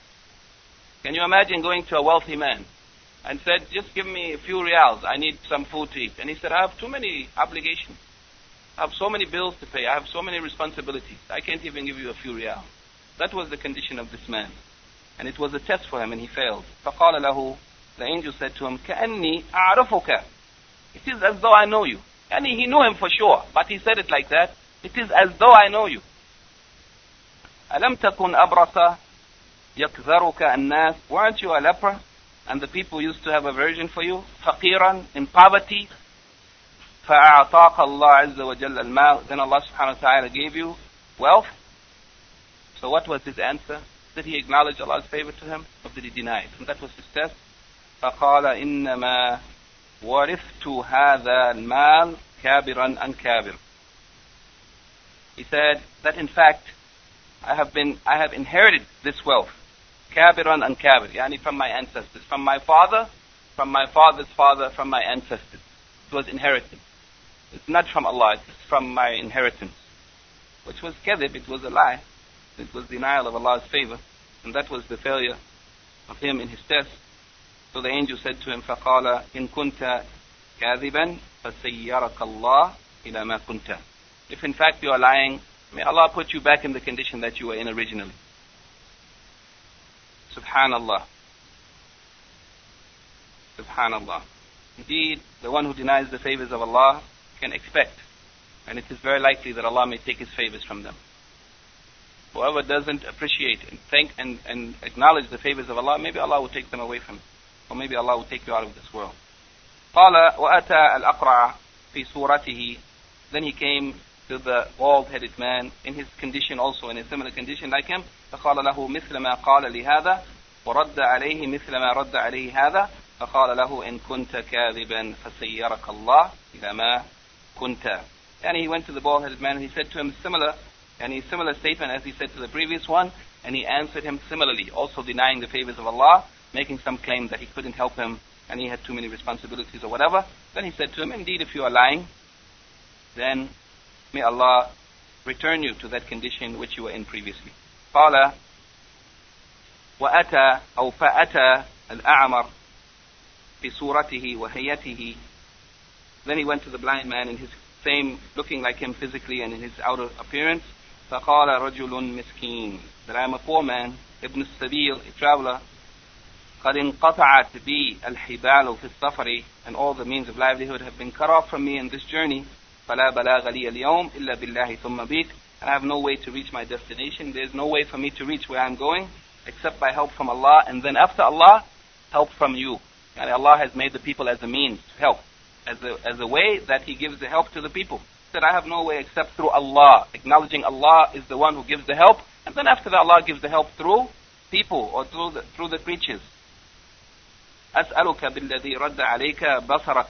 Can you imagine going to a wealthy man and said, just give me a few reals, I need some food to eat. And he said, I have too many obligations. I have so many bills to pay, I have so many responsibilities, I can't even give you a few reals. That was the condition of this man. And it was a test for him and he failed. فَقَالَ لَهُ, the angel said to him, كَأَنِّي أَعْرَفُكَ It is as though I know you. And he knew him for sure, but he said it like that. It is as though I know you. أَلَمْ تَكُنْ أَبْرَصَ يَكْذَرُكَ النَّاسِ. Weren't you a leper? And the people used to have aversion for you. فَقِيرًا, in poverty. فَأَعْطَاقَ اللَّهُ عَزَّ وَجَلَّ الْمَالِ. Then Allah subhanahu wa ta'ala gave you wealth. So what was his answer? Did he acknowledge Allah's favor to him? Or did he deny it? And that was his test. فَقَالَ إِنَّمَا وَرِثْتُ هَذَا الْمَالِ كَابِرًا عَنْ كَابِرٍ. He said that in fact, I have inherited this wealth. Kabiran and kabir, yani from my ancestors. From my father, from my father's father, from my ancestors. It was inherited. It's not from Allah, it's from my inheritance. Which was kadhib, it was a lie. It was denial of Allah's favor. And that was the failure of him in his test. So the angel said to him, فَقَالَ إِن كُنْتَ كَاذِبًا فَسَيَّرَكَ اللَّهِ إِلَى مَا كُنْتَ. If in fact you are lying, may Allah put you back in the condition that you were in originally. Subhanallah. Subhanallah. Indeed, the one who denies the favors of Allah can expect, and it is very likely that Allah may take his favors from them. Whoever doesn't appreciate and thank and acknowledge the favors of Allah, maybe Allah will take them away from you. Or maybe Allah will take you out of this world. قال وأتى الأقرع في صورته. Then he came to the bald-headed man in his condition also, in a similar condition like him. فقال له مثل ما قال لهذا ورد عليه مثل ما رد عليه هذا فقال له إن كنت كاذبا فسيرك الله إلى ما كنت. And he went to the bald-headed man and he said to him similar statement as he said to the previous one, and he answered him similarly, also denying the favors of Allah, making some claim that he couldn't help him and he had too many responsibilities or whatever. Then he said to him, indeed, if you are lying, then may Allah return you to that condition which you were in previously. قال وأتى أو فأتى الأعمر بصورته وهيئته. Then he went to the blind man in his same, looking like him physically and in his outer appearance. فقال رجل مسكين, that I am a poor man, ابن السبيل, a traveler. قد انقطعت بي الحبال في السفر, and all the means of livelihood have been cut off from me in this journey. فلا بلاغ لي اليوم إلا بالله ثم بك. I have no way to reach my destination. There is no way for me to reach where I am going except by help from Allah, and then after Allah, help from you. And Allah has made the people as a means to help, as a way that He gives the help to the people. He said, I have no way except through Allah, acknowledging Allah is the one who gives the help, and then after that Allah gives the help through people or through the creatures. أسألك بالذي رد عليك بصرك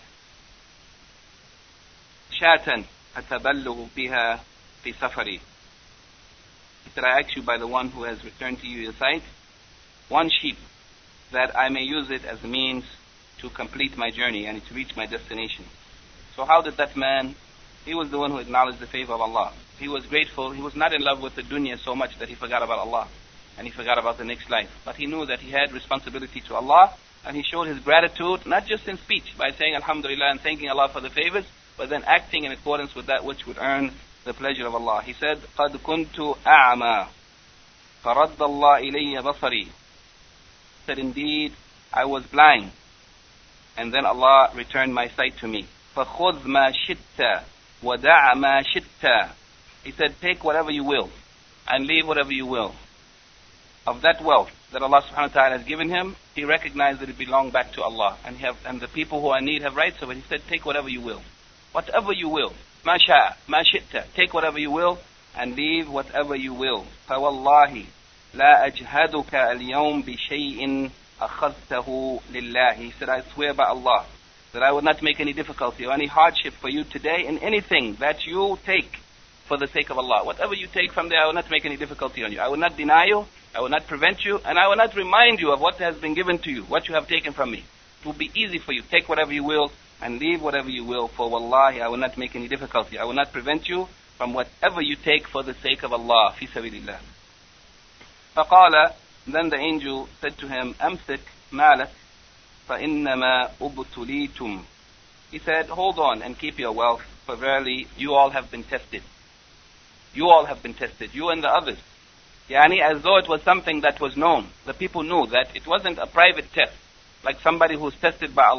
شاة أتبلغ بها في سفري. He said, I ask you by the one who has returned to you your sight, one sheep, that I may use it as a means to complete my journey and to reach my destination. So how did that man, he was the one who acknowledged the favor of Allah. He was grateful. He was not in love with the dunya so much that he forgot about Allah and he forgot about the next life. But he knew that he had responsibility to Allah, and he showed his gratitude not just in speech by saying Alhamdulillah and thanking Allah for the favors, but then acting in accordance with that which would earn the pleasure of Allah. He said, قَدْ كُنْتُ أَعْمَى فَرَدَّ اللَّهِ إِلَيَّ بَصَرِي. He said, indeed, I was blind, and then Allah returned my sight to me. فَخُذْ مَا شِئْتَ وَدَعَ مَا شِئْتَ. He said, take whatever you will, and leave whatever you will. Of that wealth that Allah subhanahu wa ta'ala has given him, he recognized that it belonged back to Allah, and the people who are in need have rights of it. He said, take whatever you will. Whatever you will. مَا شَاءَ مَا شِئْتَ. Take whatever you will, and leave whatever you will. فَوَاللَّهِ لَا أَجْهَدُكَ الْيَوْمِ بِشَيْءٍ أَخَذْتَهُ لِلَّهِ. He said, I swear by Allah that I will not make any difficulty or any hardship for you today in anything that you take for the sake of Allah. Whatever you take from there, I will not make any difficulty on you. I will not deny you, I will not prevent you, and I will not remind you of what has been given to you, what you have taken from me. It will be easy for you. Take whatever you will and leave whatever you will, for wallahi, I will not make any difficulty. I will not prevent you from whatever you take for the sake of Allah. Fi sabilillah. فقال, then the angel said to him, أمسك مالك فإنما أبتليتم. He said, hold on and keep your wealth, for verily you all have been tested. You all have been tested, you and the others. Yani, as though it was something that was known. The people knew that it wasn't a private test, like somebody who's tested by Allah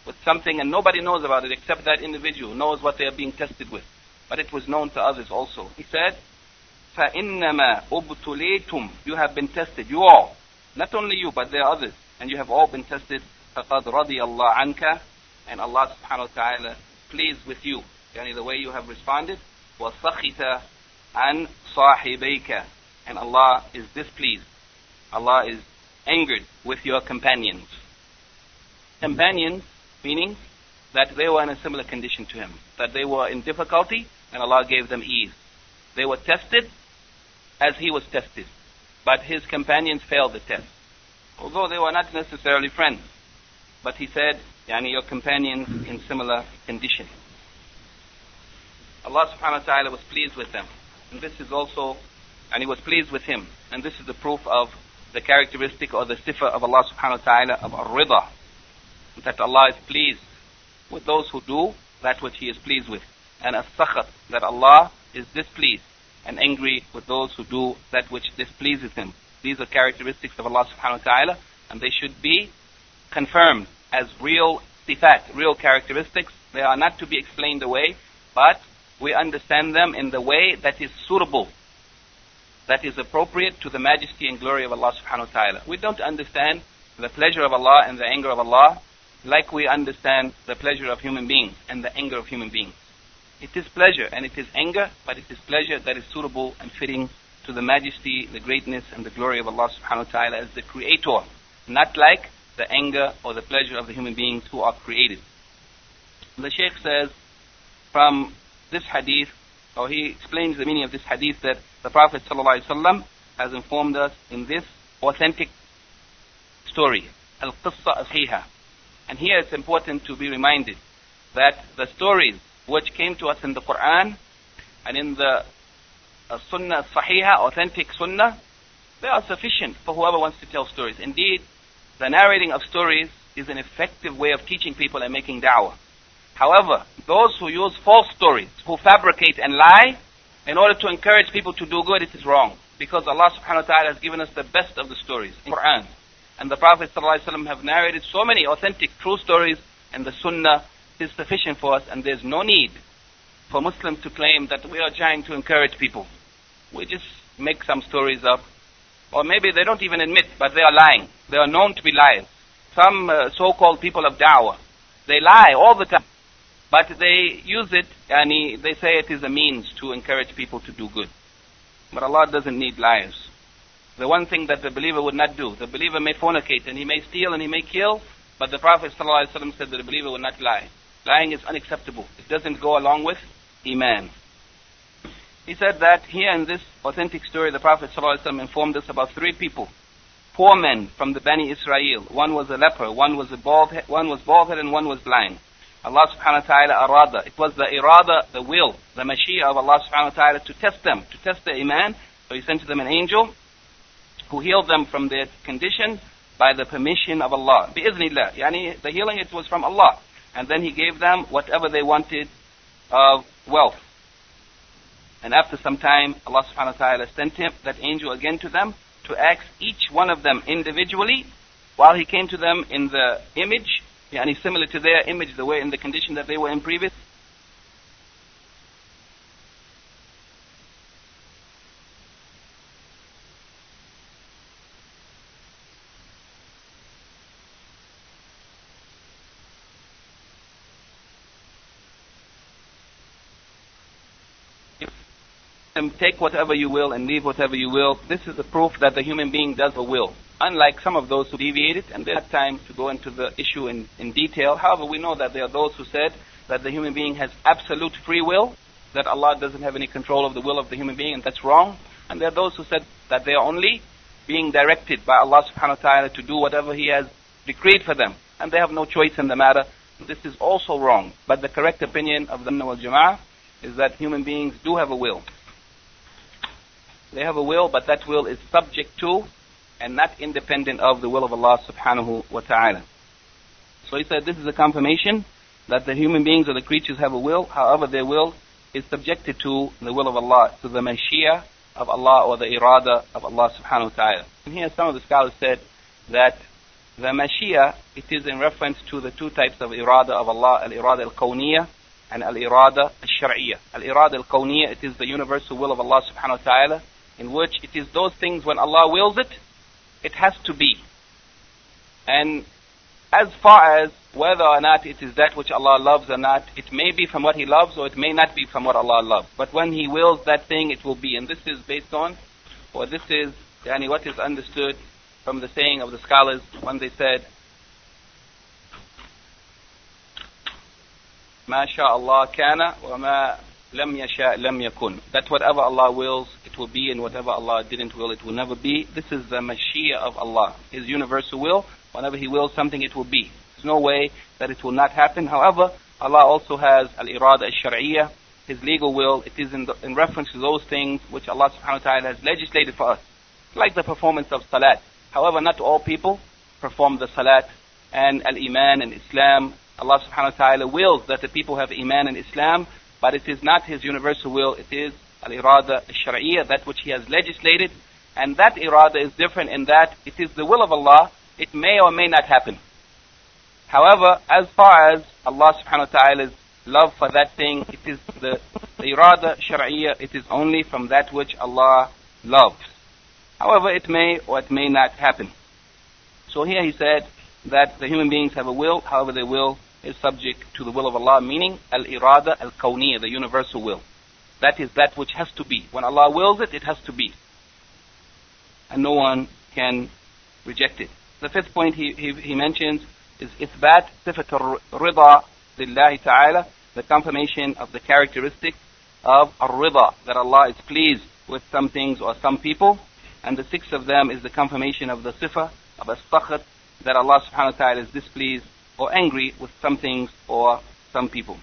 with something and nobody knows about it except that individual knows what they are being tested with. But it was known to others also. He said, فَإِنَّمَا أُبْتُلِيتُمْ You have been tested, you all. Not only you, but there are others. And you have all been tested. فَقَدْ رَضِيَ اللَّهُ عَنْكَ And Allah subhanahu wa ta'ala pleased with you. Yani the way you have responded. وَسَخِتَ عَنْ صَاحِبَيْكَ And Allah is displeased. Allah is angered with your companions. Companions, meaning that they were in a similar condition to him. That they were in difficulty and Allah gave them ease. They were tested as he was tested. But his companions failed the test. Although they were not necessarily friends. But he said, yani your companions in similar condition. Allah subhanahu wa ta'ala was pleased with them. And this is also, and he was pleased with him. And this is the proof of the characteristic or the sifa of Allah subhanahu wa ta'ala of ar-rida. That Allah is pleased with those who do that which he is pleased with. And as-sakhat, that Allah is displeased and angry with those who do that which displeases him. These are characteristics of Allah subhanahu wa ta'ala, and they should be confirmed as real sifat, real characteristics. They are not to be explained away, but we understand them in the way that is suitable, that is appropriate to the majesty and glory of Allah subhanahu wa ta'ala. We don't understand the pleasure of Allah and the anger of Allah like we understand the pleasure of human beings and the anger of human beings. It is pleasure and it is anger, but it is pleasure that is suitable and fitting to the majesty, the greatness and the glory of Allah subhanahu wa ta'ala as the creator, not like the anger or the pleasure of the human beings who are created. The Shaykh says from this hadith, or he explains the meaning of this hadith, that the Prophet ﷺ has informed us in this authentic story, al-qissa as-sahiha. And here it's important to be reminded that the stories which came to us in the Quran and in the sunnah as-sahiha, authentic sunnah, they are sufficient for whoever wants to tell stories. Indeed, the narrating of stories is an effective way of teaching people and making da'wah. However, those who use false stories, who fabricate and lie in order to encourage people to do good, it is wrong. Because Allah subhanahu wa ta'ala has given us the best of the stories in the Quran. And the Prophet ﷺ have narrated so many authentic, true stories, and the sunnah is sufficient for us, and there's no need for Muslims to claim that we are trying to encourage people. We just make some stories up. Or maybe they don't even admit, but they are lying. They are known to be liars. Some so-called people of da'wah, they lie all the time. But they use it, and they say it is a means to encourage people to do good. But Allah doesn't need liars. The one thing that the believer would not do, the believer may fornicate and he may steal and he may kill, but the Prophet ﷺ said that the believer would not lie. Lying is unacceptable. It doesn't go along with Iman. He said that here in this authentic story, the Prophet ﷺ informed us about 3 people, poor men from the Bani Israel. One was a leper, one was bald-headed, and one was blind. Allah subhanahu wa ta'ala arada. It was the irada, the will, the mashiyah of Allah subhanahu wa ta'ala to test them, to test their iman. So he sent to them an angel who healed them from their condition by the permission of Allah. Bi-iznillah. Yani the healing, it was from Allah. And then he gave them whatever they wanted of wealth. And after some time, Allah subhanahu wa ta'ala sent him, that angel again to them, to ask each one of them individually, while he came to them in the image, yani similar to their image, the way in the condition that they were in previous. Take whatever you will and leave whatever you will. This is the proof that the human being does a will. Unlike some of those who deviated, and there's not time to go into the issue in detail. However, we know that there are those who said that the human being has absolute free will, that Allah doesn't have any control of the will of the human being, and that's wrong. And there are those who said that they are only being directed by Allah subhanahu wa ta'ala to do whatever He has decreed for them, and they have no choice in the matter. This is also wrong. But the correct opinion of the Sunnah wal Jama'ah is that human beings do have a will. They have a will, but that will is subject to and not independent of the will of Allah subhanahu wa ta'ala. So he said this is a confirmation that the human beings or the creatures have a will. However, their will is subjected to the will of Allah, to the mashiyah of Allah or the irada of Allah subhanahu wa ta'ala. And here some of the scholars said that The Mashiach, it is in reference to the two types of irada of Allah, al-irada al-kawniyah and al-irada al-shar'iyyah. Al-irada al-kawniyah, it is the universal will of Allah subhanahu wa ta'ala, in which it is those things when Allah wills it, it has to be. And as far as whether or not it is that which Allah loves or not, it may be from what He loves or it may not be from what Allah loves. But when He wills that thing, it will be. And this is based on, or this is what is understood from the saying of the scholars when they said, "Ma sha Allah kana wa ma lam yasha lam yakun." That whatever Allah wills, it will be, and whatever Allah didn't will, it will never be. This is the Mashiach of Allah, His universal will. Whenever He wills something, it will be. There's no way that it will not happen. However, Allah also has al-irada al-shar'iyyah, His legal will. It is in reference to those things which Allah subhanahu wa ta'ala has legislated for us, like the performance of salat. However, not all people perform the salat and al-iman and Islam. Allah subhanahu wa ta'ala wills that the people have iman and Islam, but it is not His universal will. It is al-irada al-shar'iyyah, that which He has legislated. And that irada is different in that it is the will of Allah. It may or may not happen. However, as far as Allah subhanahu wa ta'ala's love for that thing, it is the irada shar'iyyah, it is only from that which Allah loves. However, it may or it may not happen. So here he said that the human beings have a will, however their will is subject to the will of Allah, meaning al-irada al-kawniyah, the universal will. That is that which has to be. When Allah wills it, it has to be. And no one can reject it. The fifth point he mentions is إثبات صفة الرضا لله تعالى, the confirmation of the characteristic of al-rida, that Allah is pleased with some things or some people. And the sixth of them is the confirmation of the sifa of as-sakhat, that Allah subhanahu wa ta'ala is displeased or angry with some things or some people.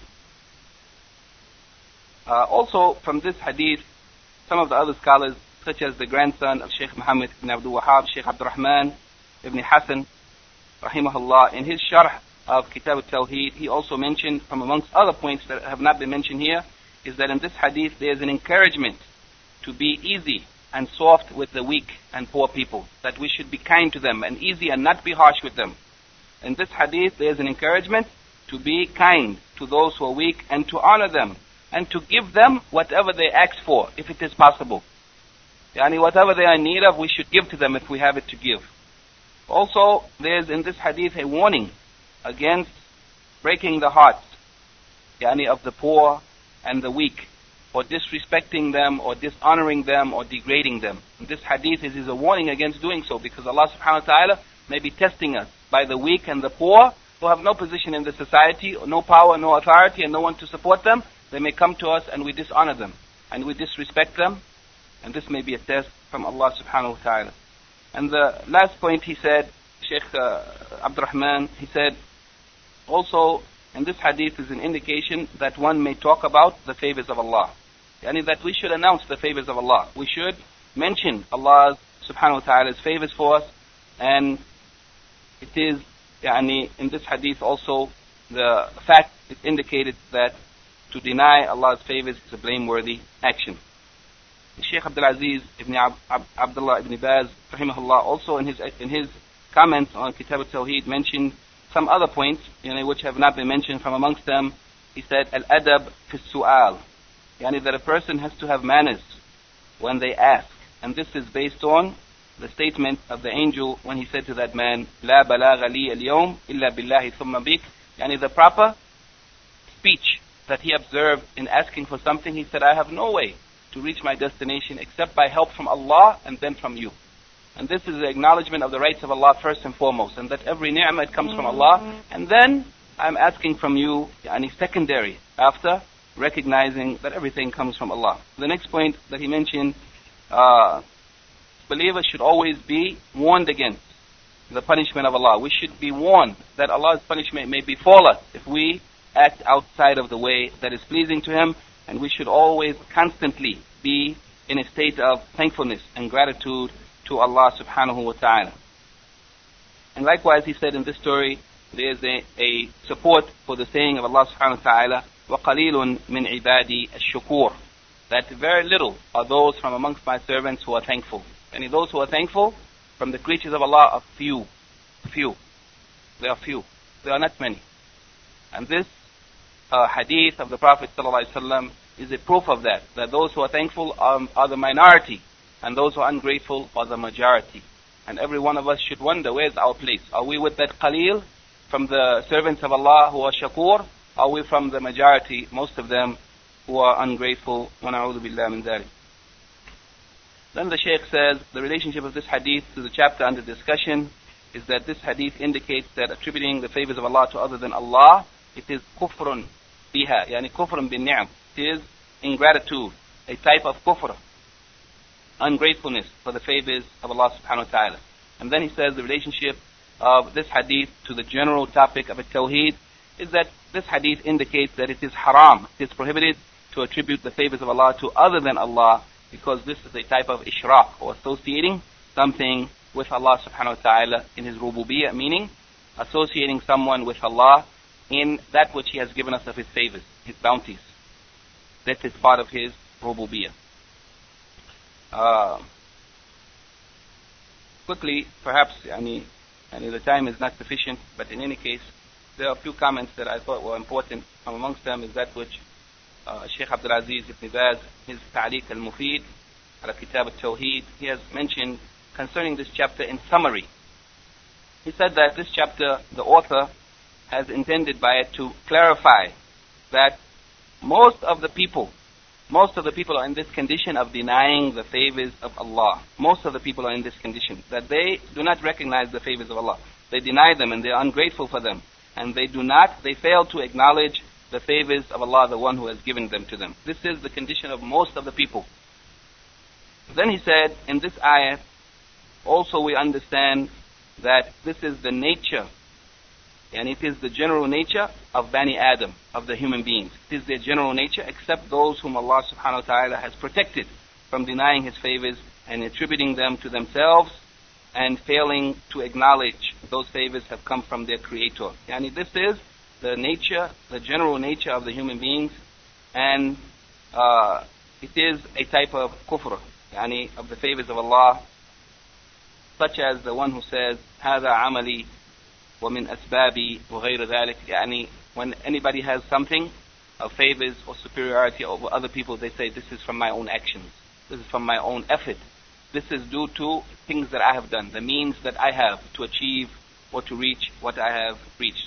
Also from this hadith, some of the other scholars, such as the grandson of Sheikh Muhammad ibn Abdul Wahhab, Sheikh Abdul Rahman ibn Hassan, rahimahullah, in his sharh of Kitab al-Tawheed, he also mentioned, from amongst other points that have not been mentioned here, is that in this hadith there is an encouragement to be easy and soft with the weak and poor people, that we should be kind to them and easy and not be harsh with them. In this hadith there is an encouragement to be kind to those who are weak and to honor them and to give them whatever they ask for, if it is possible. Whatever they are in need of, we should give to them if we have it to give. Also, there is in this hadith a warning against breaking the hearts of the poor and the weak, or disrespecting them, or dishonoring them, or degrading them. In this hadith is a warning against doing so, because Allah subhanahu wa ta'ala may be testing us by the weak and the poor who have no position in the society, or no power, no authority, and no one to support them. They may come to us and we dishonor them, and we disrespect them, and this may be a test from Allah subhanahu wa ta'ala. And the last point he said, Sheikh Abdul Rahman, he said, also in this hadith is an indication that one may talk about the favors of Allah. That we should announce the favors of Allah. We should mention Allah's subhanahu wa ta'ala's favors for us. And it is, in this hadith also, the fact is indicated that to deny Allah's favors is a blameworthy action. Sheikh Abdul Aziz ibn Abdullah ibn Baz, rahimahullah, also in his comments on Kitab al-Tawheed mentioned some other points, which have not been mentioned. From amongst them, he said, al-adab fi su'al, that a person has to have manners when they ask. And this is based on the statement of the angel when he said to that man, la balagha li al-yawm illa billahi thumma bik, the proper speech that he observed in asking for something. He said, I have no way to reach my destination except by help from Allah and then from you. And this is the acknowledgement of the rights of Allah first and foremost, and that every ni'mah comes from Allah, and then I'm asking from you, secondary, after recognizing that everything comes from Allah. The next point that he mentioned, believers should always be warned against the punishment of Allah. We should be warned that Allah's punishment may befall us if we act outside of the way that is pleasing to Him, and we should always constantly be in a state of thankfulness and gratitude to Allah subhanahu wa ta'ala. And likewise he said in this story, there is a support for the saying of Allah subhanahu wa ta'ala, وَقَلِيلٌ مِنْ عِبَادِي الشُّكُورِ, that very little are those from amongst my servants who are thankful. And those who are thankful from the creatures of Allah are few. few. They are few. They are not many. And this hadith of the Prophet ﷺ is a proof of that those who are thankful are the minority, and those who are ungrateful are the majority. And every one of us should wonder, where's our place? Are we with that qaleel from the servants of Allah who are shakur? Are we from the majority, most of them, who are ungrateful? وَنَعُوذُ بِاللَّهِ مِنْ ذَلِكَ. Then the Shaykh says, the relationship of this hadith to the chapter under discussion is that this hadith indicates that attributing the favors of Allah to other than Allah, it is kufrun biha, yani kufrun bin ni'am. It is ingratitude, a type of kufr, ungratefulness for the favors of Allah subhanahu wa ta'ala. And then he says the relationship of this hadith to the general topic of Tawheed is that this hadith indicates that it is haram, it is prohibited to attribute the favors of Allah to other than Allah, because this is a type of ishraq, or associating something with Allah subhanahu wa ta'ala in His rububiyyah, meaning associating someone with Allah in that which He has given us of His favors, His bounties. That is part of His rububiyyah. Quickly, perhaps, the time is not sufficient, but in any case, there are a few comments that I thought were important. Amongst them is that which Shaykh Abdul Aziz ibn Baz, his Ta'liq al-Mufid, ala Kitab al-Tawheed, he has mentioned concerning this chapter in summary. He said that this chapter, the author has intended by it to clarify that most of the people are in this condition of denying the favors of Allah. Most of the people are in this condition, that they do not recognize the favors of Allah. They deny them and they are ungrateful for them. And they fail to acknowledge the favors of Allah, the one who has given them to them. This is the condition of most of the people. Then he said, in this ayah, also we understand that this is the nature, and it is the general nature of Bani Adam, of the human beings. It is their general nature, except those whom Allah subhanahu wa ta'ala has protected from denying His favors and attributing them to themselves and failing to acknowledge those favors have come from their Creator. This is the nature, the general nature of the human beings, and it is a type of kufr, of the favors of Allah, such as the one who says, هذا عملي ومن أسبابي وغير ذلك. When anybody has something of favors or superiority over other people, they say, this is from my own actions, this is from my own effort, this is due to things that I have done, the means that I have to achieve or to reach what I have reached.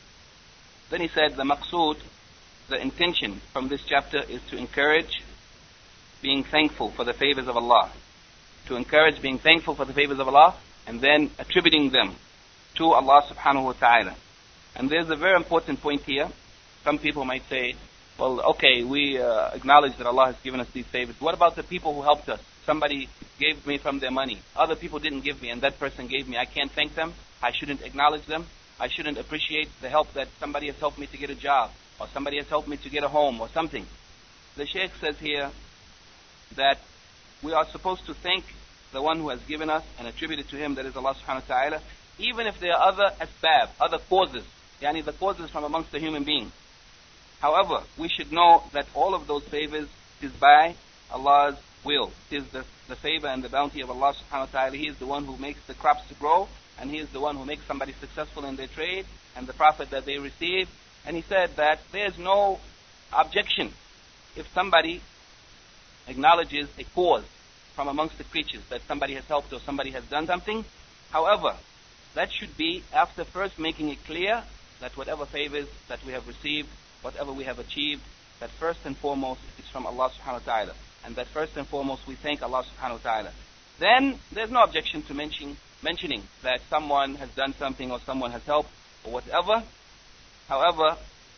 Then he said the maqsood, the intention from this chapter is to encourage being thankful for the favors of Allah. To encourage being thankful for the favors of Allah and then attributing them to Allah subhanahu wa ta'ala. And there's a very important point here. Some people might say, well, okay, we acknowledge that Allah has given us these favors. What about the people who helped us? Somebody gave me from their money. Other people didn't give me, and that person gave me. I can't thank them. I shouldn't acknowledge them. I shouldn't appreciate the help that somebody has helped me to get a job, or somebody has helped me to get a home, or something. The Shaykh says here that we are supposed to thank the one who has given us and attribute it to Him, that is Allah subhanahu wa ta'ala, even if there are other asbab, other causes, the causes from amongst the human beings. However, we should know that all of those favors is by Allah's will. It is the favor and the bounty of Allah subhanahu wa ta'ala. He is the one who makes the crops to grow, and He is the one who makes somebody successful in their trade and the profit that they receive. And he said that there is no objection if somebody acknowledges a cause from amongst the creatures, that somebody has helped or somebody has done something. However, that should be after first making it clear that whatever favors that we have received, whatever we have achieved, that first and foremost is from Allah subhanahu wa ta'ala, and that first and foremost we thank Allah subhanahu wa ta'ala. Then there's no objection to mentioning that someone has done something or someone has helped or whatever. However,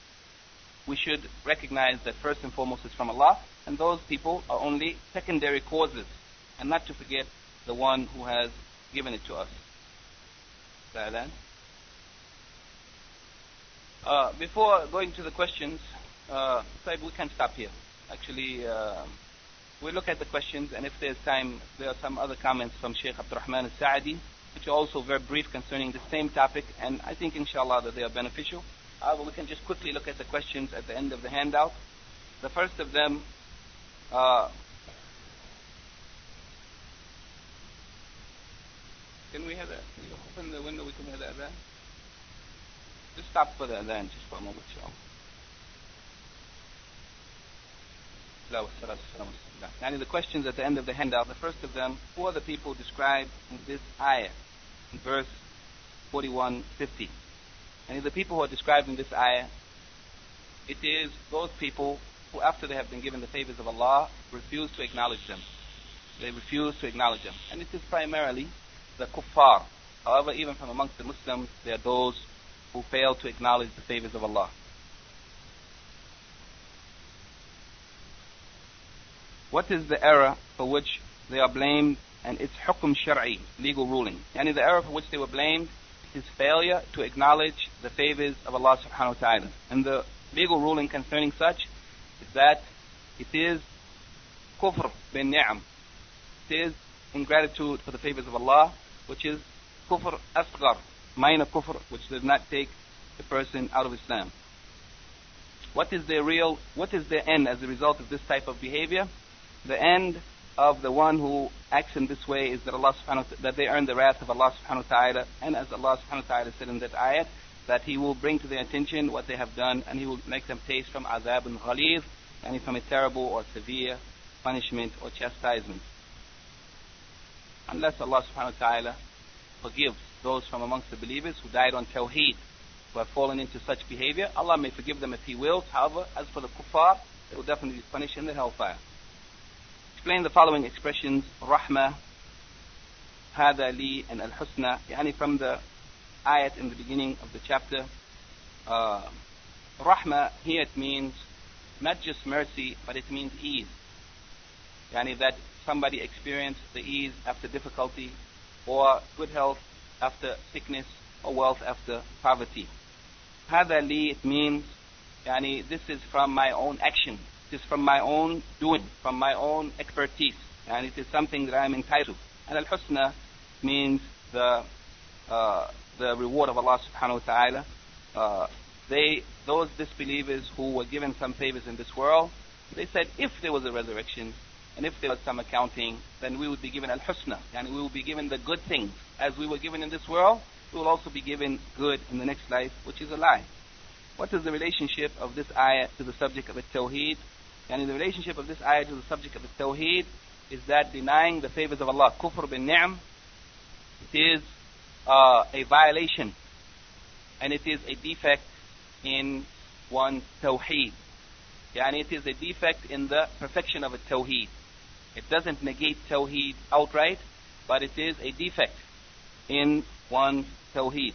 we should recognize that first and foremost is from Allah, and those people are only secondary causes, and not to forget the one who has given it to us. Before going to the questions, we can stop here. Actually, we'll look at the questions, and if there's time, there are some other comments from Shaykh Abdul Rahman al-Sa'adi, which are also very brief concerning the same topic, and I think inshallah that they are beneficial. We can just quickly look at the questions at the end of the handout. The first of them, Can we hear that? Can you open the window? We can hear the adhan. Just stop for the adhan just for a moment, inshallah. Now, the questions at the end of the handout. The first of them: who are the people described in this ayah, in verse 41:50? And the people who are described in this ayah, it is those people who, after they have been given the favors of Allah, refuse to acknowledge them. They refuse to acknowledge them. And it is primarily the kuffar. However, even from amongst the Muslims, there are those who fail to acknowledge the favors of Allah. What is the error for which they are blamed and its hukm shar'i, legal ruling? Yani the error for which they were blamed is failure to acknowledge the favors of Allah subhanahu wa ta'ala. And the legal ruling concerning such is that it is kufr bin ni'am. It is ingratitude for the favors of Allah, which is kufr asghar, minor kufr, which does not take the person out of Islam. What is their end as a result of this type of behavior? The end of the one who acts in this way is that that they earn the wrath of Allah subhanahu wa ta'ala, and as Allah subhanahu wa ta'ala said in that ayat, that He will bring to their attention what they have done, and He will make them taste from azabun ghalidh, and from a terrible or severe punishment or chastisement. Unless Allah subhanahu wa ta'ala forgives those from amongst the believers who died on tawheed, who have fallen into such behavior, Allah may forgive them if He wills. However, as for the kuffar, they will definitely be punished in the hellfire. Explain the following expressions: Rahma, Hada li, and Al-Husna. Yani from the ayat in the beginning of the chapter. Rahma, here it means not just mercy, but it means ease. Yani that somebody experienced the ease after difficulty, or good health after sickness, or wealth after poverty. Hada li, it means, yani this is from my own action. It is from my own doing, from my own expertise, and it is something that I am entitled to. And al-husna means the reward of Allah subhanahu wa ta'ala. Those disbelievers who were given some favors in this world, they said if there was a resurrection and if there was some accounting, then we would be given al-husna, and we will be given the good things. As we were given in this world, we will also be given good in the next life, which is a lie. What is the relationship of this ayah to the subject of Tawheed? And the relationship of this ayah to the subject of Tawheed is that denying the favors of Allah, kufr bin ni'am, it is a violation, and it is a defect in one's Tawheed. Yani it is a defect in the perfection of a Tawheed. It doesn't negate Tawheed outright, but it is a defect in one's Tawheed.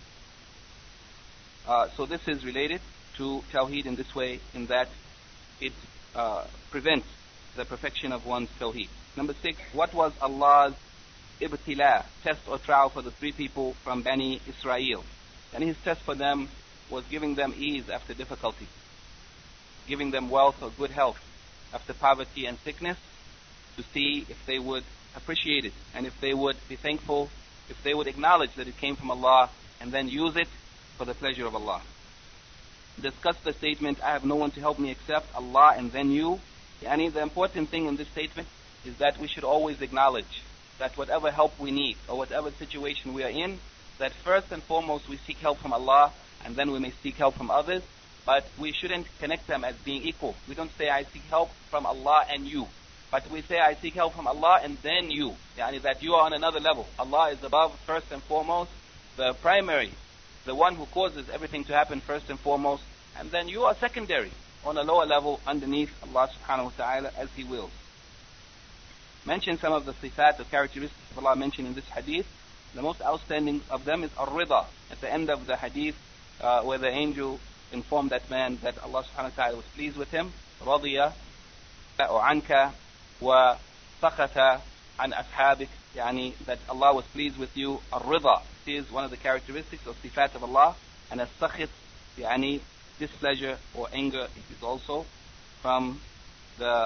So this is related to Tawheed in this way, in that it prevents the perfection of one's Tawheed. Number 6, what was Allah's ibtila, test or trial for the 3 people from Bani Israel? And His test for them was giving them ease after difficulty, giving them wealth or good health after poverty and sickness, to see if they would appreciate it, and if they would be thankful, if they would acknowledge that it came from Allah, and then use it for the pleasure of Allah. Discuss the statement, I have no one to help me except Allah and then you. Yani the important thing in this statement is that we should always acknowledge that whatever help we need, or whatever situation we are in, that first and foremost we seek help from Allah, and then we may seek help from others, but we shouldn't connect them as being equal. We don't say I seek help from Allah and you, but we say I seek help from Allah and then you. Yani that you are on another level. Allah is above, first and foremost, the primary, the one who causes everything to happen first and foremost, and then you are secondary, on a lower level underneath Allah subhanahu wa ta'ala as He wills. Mention some of the sifat, the characteristics of Allah mentioned in this hadith. The most outstanding of them is ar-rida. At the end of the hadith, where the angel informed that man that Allah subhanahu wa ta'ala was pleased with him, radiya anka wa sakhata an ashabik, yani that Allah was pleased with you. Ar-rida is one of the characteristics or sifat of Allah, and as-sakhit, yani displeasure or anger, it is also from the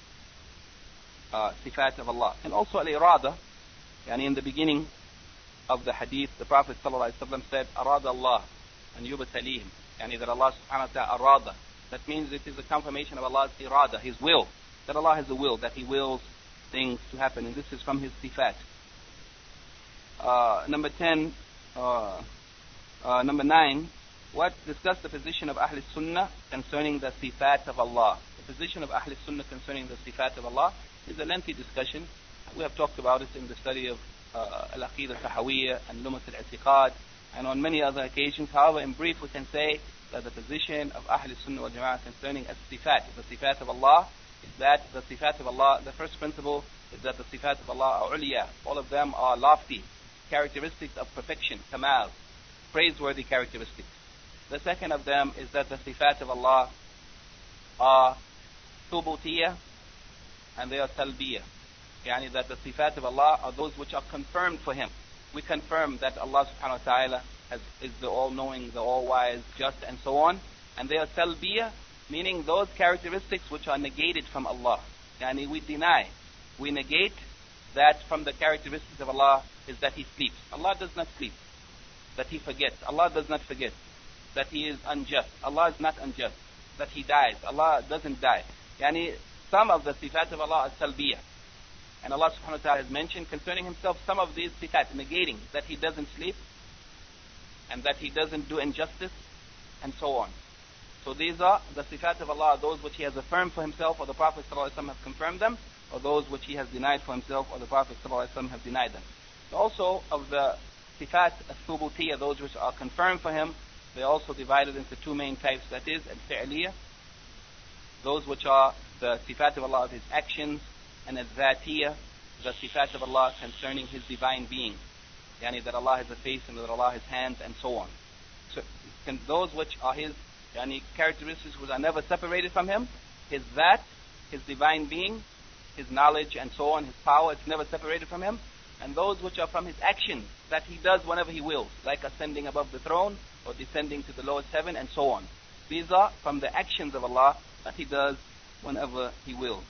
sifat of Allah. And also al-irada, yani in the beginning of the hadith, the Prophet ﷺ said, arada Allah and yubtalihim, yani that Allah subhanahu wa ta'ala arada. That means it is a confirmation of Allah's irada, His will, that Allah has a will, that He wills things to happen, and this is from His sifat. Number 10, number 9, discuss the position of Ahl Sunnah concerning the sifat of Allah. The position of Ahl Sunnah concerning the sifat of Allah is a lengthy discussion. We have talked about it in the study of Al-Aqidah Tahawiyya and Lumat Al-I'tiqad and on many other occasions. However, in brief, we can say that the position of Ahl Sunnah wal Jama'ah concerning the sifat of Allah, is that the sifat of Allah, the first principle is that the sifat of Allah are uliya. All of them are lofty characteristics of perfection, kamal, praiseworthy characteristics. The second of them is that the sifat of Allah are thubutiyya and they are talbiyya. Yani that the sifat of Allah are those which are confirmed for Him. We confirm that Allah subhanahu wa ta'ala is the all-knowing, the all-wise, just, and so on. And they are talbiyya, meaning those characteristics which are negated from Allah. Yani we deny, we negate that from the characteristics of Allah is that He sleeps. Allah does not sleep. That He forgets. Allah does not forget. That He is unjust. Allah is not unjust. That He dies. Allah doesn't die. Yani some of the sifat of Allah are talbiyya. And Allah subhanahu wa ta'ala has mentioned concerning Himself some of these sifat, negating that He doesn't sleep and that He doesn't do injustice and so on. So these are the sifat of Allah, those which He has affirmed for Himself or the Prophet ﷺ have confirmed them, or those which He has denied for Himself or the Prophet ﷺ have denied them. Also of the sifat al-thubutiyya, those which are confirmed for Him, they are also divided into two main types, that is al-fi'liyya, those which are the sifat of Allah of His actions, and al-dhatiyya, the sifat of Allah concerning His divine being, yani that Allah has a face and that Allah has hands and so on. So those which are His yani characteristics which are never separated from Him, His that, His divine being, His knowledge and so on, His power, it's never separated from Him. And those which are from His actions, that He does whenever He wills, like ascending above the throne or descending to the lowest heaven and so on. These are from the actions of Allah that He does whenever He wills.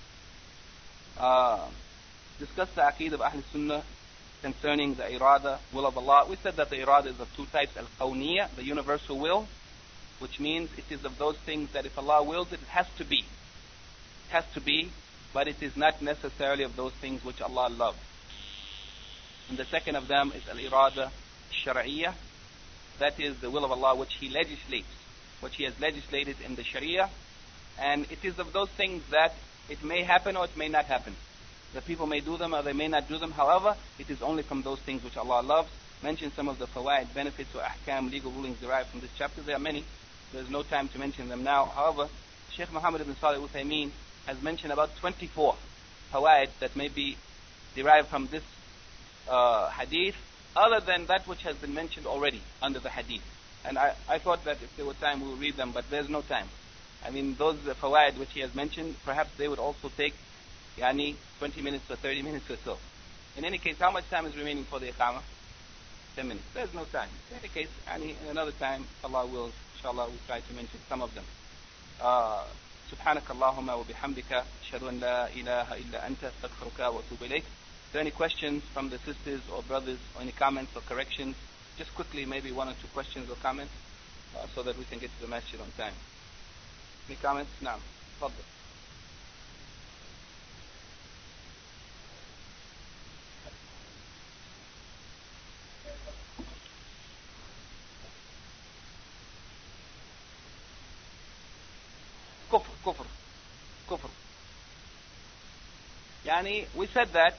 Discuss the aqeedah of Ahl Sunnah concerning the irada, will of Allah. We said that the irada is of two types, al-kawniyya, the universal will, which means it is of those things that if Allah wills it, it has to be. It has to be, but it is not necessarily of those things which Allah loves. And the second of them is al-irada shar'iyya, that is the will of Allah which He legislates, which He has legislated in the Sharia, and it is of those things that it may happen or it may not happen. The people may do them or they may not do them. However, it is only from those things which Allah loves. Mention some of the fawaid, benefits or ahkam, legal rulings derived from this chapter. There are many. There is no time to mention them now. However, Shaykh Muhammad ibn Salih al-Uthaymeen has mentioned about 24 fawaid that may be derived from this hadith, other than that which has been mentioned already under the hadith. And I thought that if there were time we would read them, but there's no time. I mean, those fawaid which he has mentioned, perhaps they would also take 20 minutes or 30 minutes or so. In any case, how much time is remaining for the iqamah? 10 minutes. There's no time. In any case, in another time, Allah wills, inshallah, we'll try to mention some of them. سبحانك اللهم وبحمدك أشهد أن لا إله إلا أنت أستغفرك وأتوب إليك. Are there any questions from the sisters or brothers, or any comments or corrections? Just quickly, maybe one or two questions or comments, so that we can get to the masjid on time. Any comments? نعم. تفضل. Kufr. Yani, we said that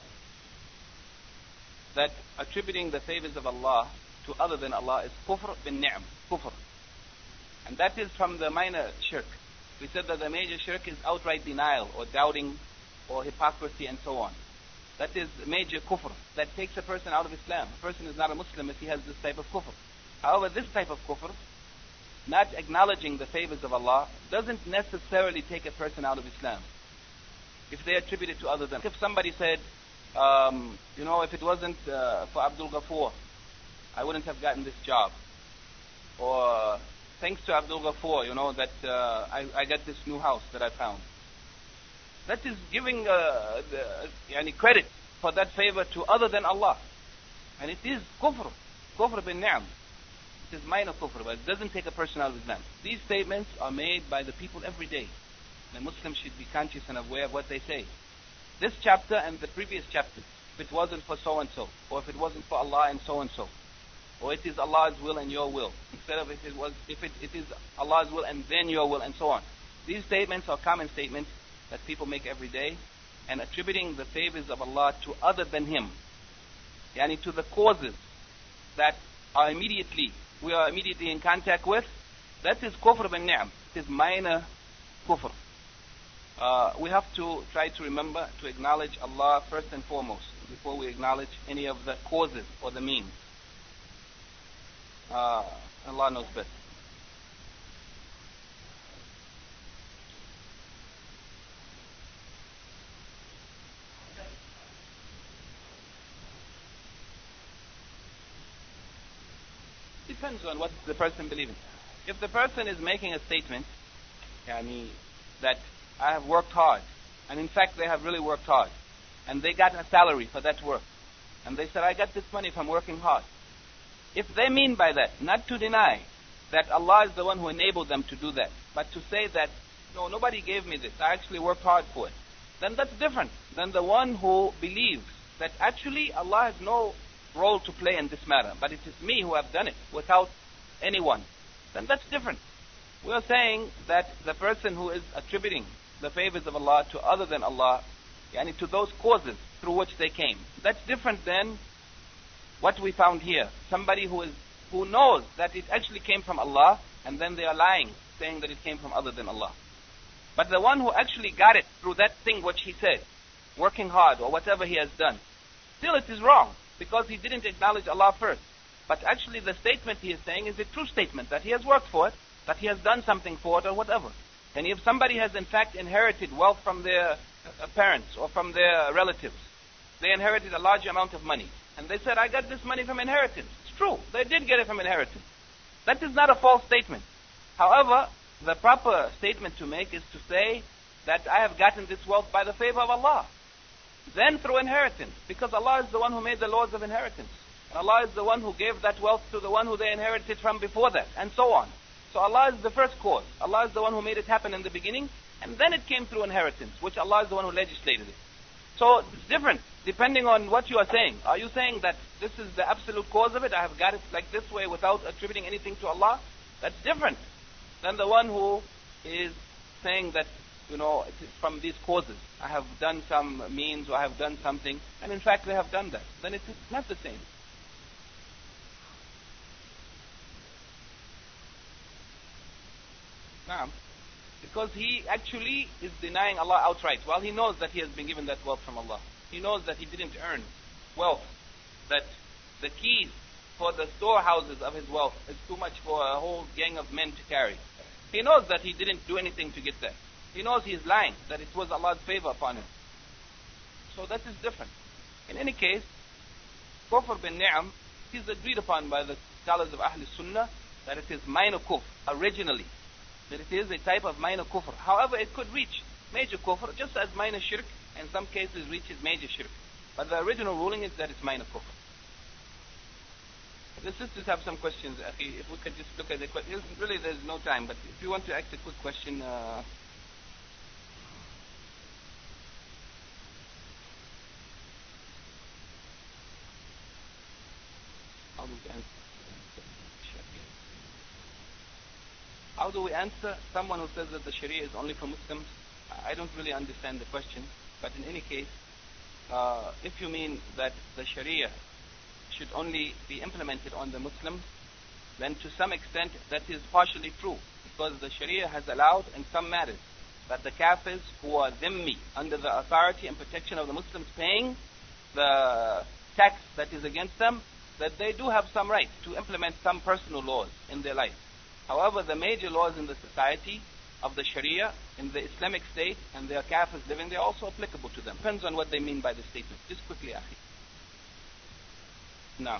attributing the favors of Allah to other than Allah is kufr bin ni'am, kufr. And that is from the minor shirk. We said that the major shirk is outright denial or doubting or hypocrisy and so on. That is major kufr. That takes a person out of Islam. A person is not a Muslim if he has this type of kufr. However, this type of kufr, not acknowledging the favors of Allah, doesn't necessarily take a person out of Islam. If they attribute it to other than, if somebody said, if it wasn't for Abdul Ghaffur, I wouldn't have gotten this job. Or thanks to Abdul Ghaffur, that I got this new house that I found. That is giving credit for that favor to other than Allah. And it is kufr bin ni'am. It is minor kufr, but it doesn't take a person out of Islam. These statements are made by the people every day. The Muslims should be conscious and aware of what they say. This chapter and the previous chapters if it wasn't for so and so, or if it wasn't for Allah and so, or it is Allah's will and your will, instead of if it is Allah's will and then your will, and so on. These statements are common statements that people make every day, and attributing the favors of Allah to other than Him, yani to the causes that we are immediately in contact with, that is kufr bin ni'am. It is minor kufr. We have to try to remember to acknowledge Allah first and foremost before we acknowledge any of the causes or the means. Allah knows best. Depends on what the person believes in. If the person is making a statement, yani, that I have worked hard, and in fact they have really worked hard, and they got a salary for that work, and they said, I got this money from working hard. If they mean by that, not to deny that Allah is the one who enabled them to do that, but to say that, no, nobody gave me this, I actually worked hard for it, then that's different than the one who believes that actually Allah has no role to play in this matter, but it is me who have done it without anyone. Then that's different. We are saying that the person who is attributing the favors of Allah to other than Allah, yani to those causes through which they came, that's different than what we found here. Somebody who knows that it actually came from Allah, and then they are lying, saying that it came from other than Allah. But the one who actually got it through that thing which he said, working hard or whatever he has done, still it is wrong, because he didn't acknowledge Allah first. But actually the statement he is saying is a true statement, that he has worked for it, that he has done something for it or whatever. And if somebody has in fact inherited wealth from their parents or from their relatives, they inherited a large amount of money, and they said, I got this money from inheritance. It's true, they did get it from inheritance. That is not a false statement. However, the proper statement to make is to say that I have gotten this wealth by the favor of Allah. Then through inheritance, because Allah is the one who made the laws of inheritance. And Allah is the one who gave that wealth to the one who they inherited from before that, and so on. So Allah is the first cause. Allah is the one who made it happen in the beginning, and then it came through inheritance, which Allah is the one who legislated it. So it's different, depending on what you are saying. Are you saying that this is the absolute cause of it? I have got it like this way without attributing anything to Allah? That's different than the one who is saying that, it is from these causes. I have done some means, or I have done something, and in fact they have done that. Then it is not the same. Naam. Because he actually is denying Allah outright, while he knows that he has been given that wealth from Allah. He knows that he didn't earn wealth, that the keys for the storehouses of his wealth is too much for a whole gang of men to carry. He knows that he didn't do anything to get that. He knows he is lying, that it was Allah's favor upon him. So that is different. In any case, kufr bin ni'am is agreed upon by the scholars of Ahl Sunnah that it is minor kufr originally. That it is a type of minor kufr. However, it could reach major kufr, just as minor shirk in some cases reaches major shirk. But the original ruling is that it's minor kufr. The sisters have some questions, Akhi. If we could just look at the questions. Really, there's no time, but if you want to ask a quick question... How do we answer someone who says that the Sharia is only for Muslims? I don't really understand the question, but in any case, if you mean that the Sharia should only be implemented on the Muslims, then to some extent that is partially true, because the Sharia has allowed in some matters that the Kafirs who are dhimmi, under the authority and protection of the Muslims paying the tax that is against them, that they do have some right to implement some personal laws in their life. However, the major laws in the society of the Sharia, in the Islamic State, and their Kafirs living, they are also applicable to them. Depends on what they mean by the statement. Just quickly, Akhi. Now.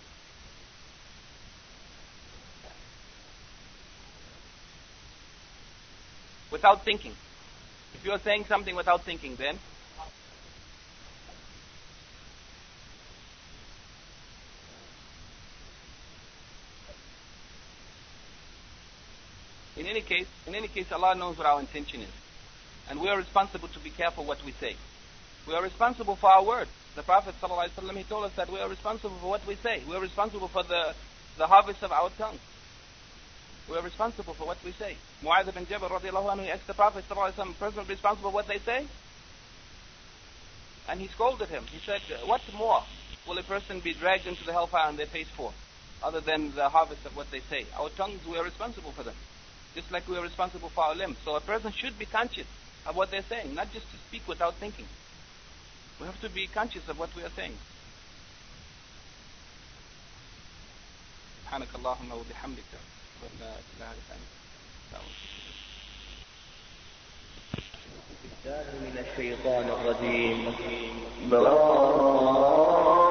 Without thinking. If you are saying something without thinking, then... In any case, Allah knows what our intention is. And we are responsible to be careful what we say. We are responsible for our words. The Prophet ﷺ, he told us that we are responsible for what we say. We are responsible for the harvest of our tongue. We are responsible for what we say. Mu'adh bin Jabal radiallahu anhu, he asked the Prophet ﷺ, person responsible for what they say? And he scolded him. He said, what more will a person be dragged into the hellfire on their face for, other than the harvest of what they say? Our tongues, we are responsible for them, just like we are responsible for our limbs. So a person should be conscious of what they're saying, not just to speak without thinking. We have to be conscious of what we are saying. سبحانك اللهم وبحمدك لا إله إلا أنت. من الشيطان الرجيم. براءة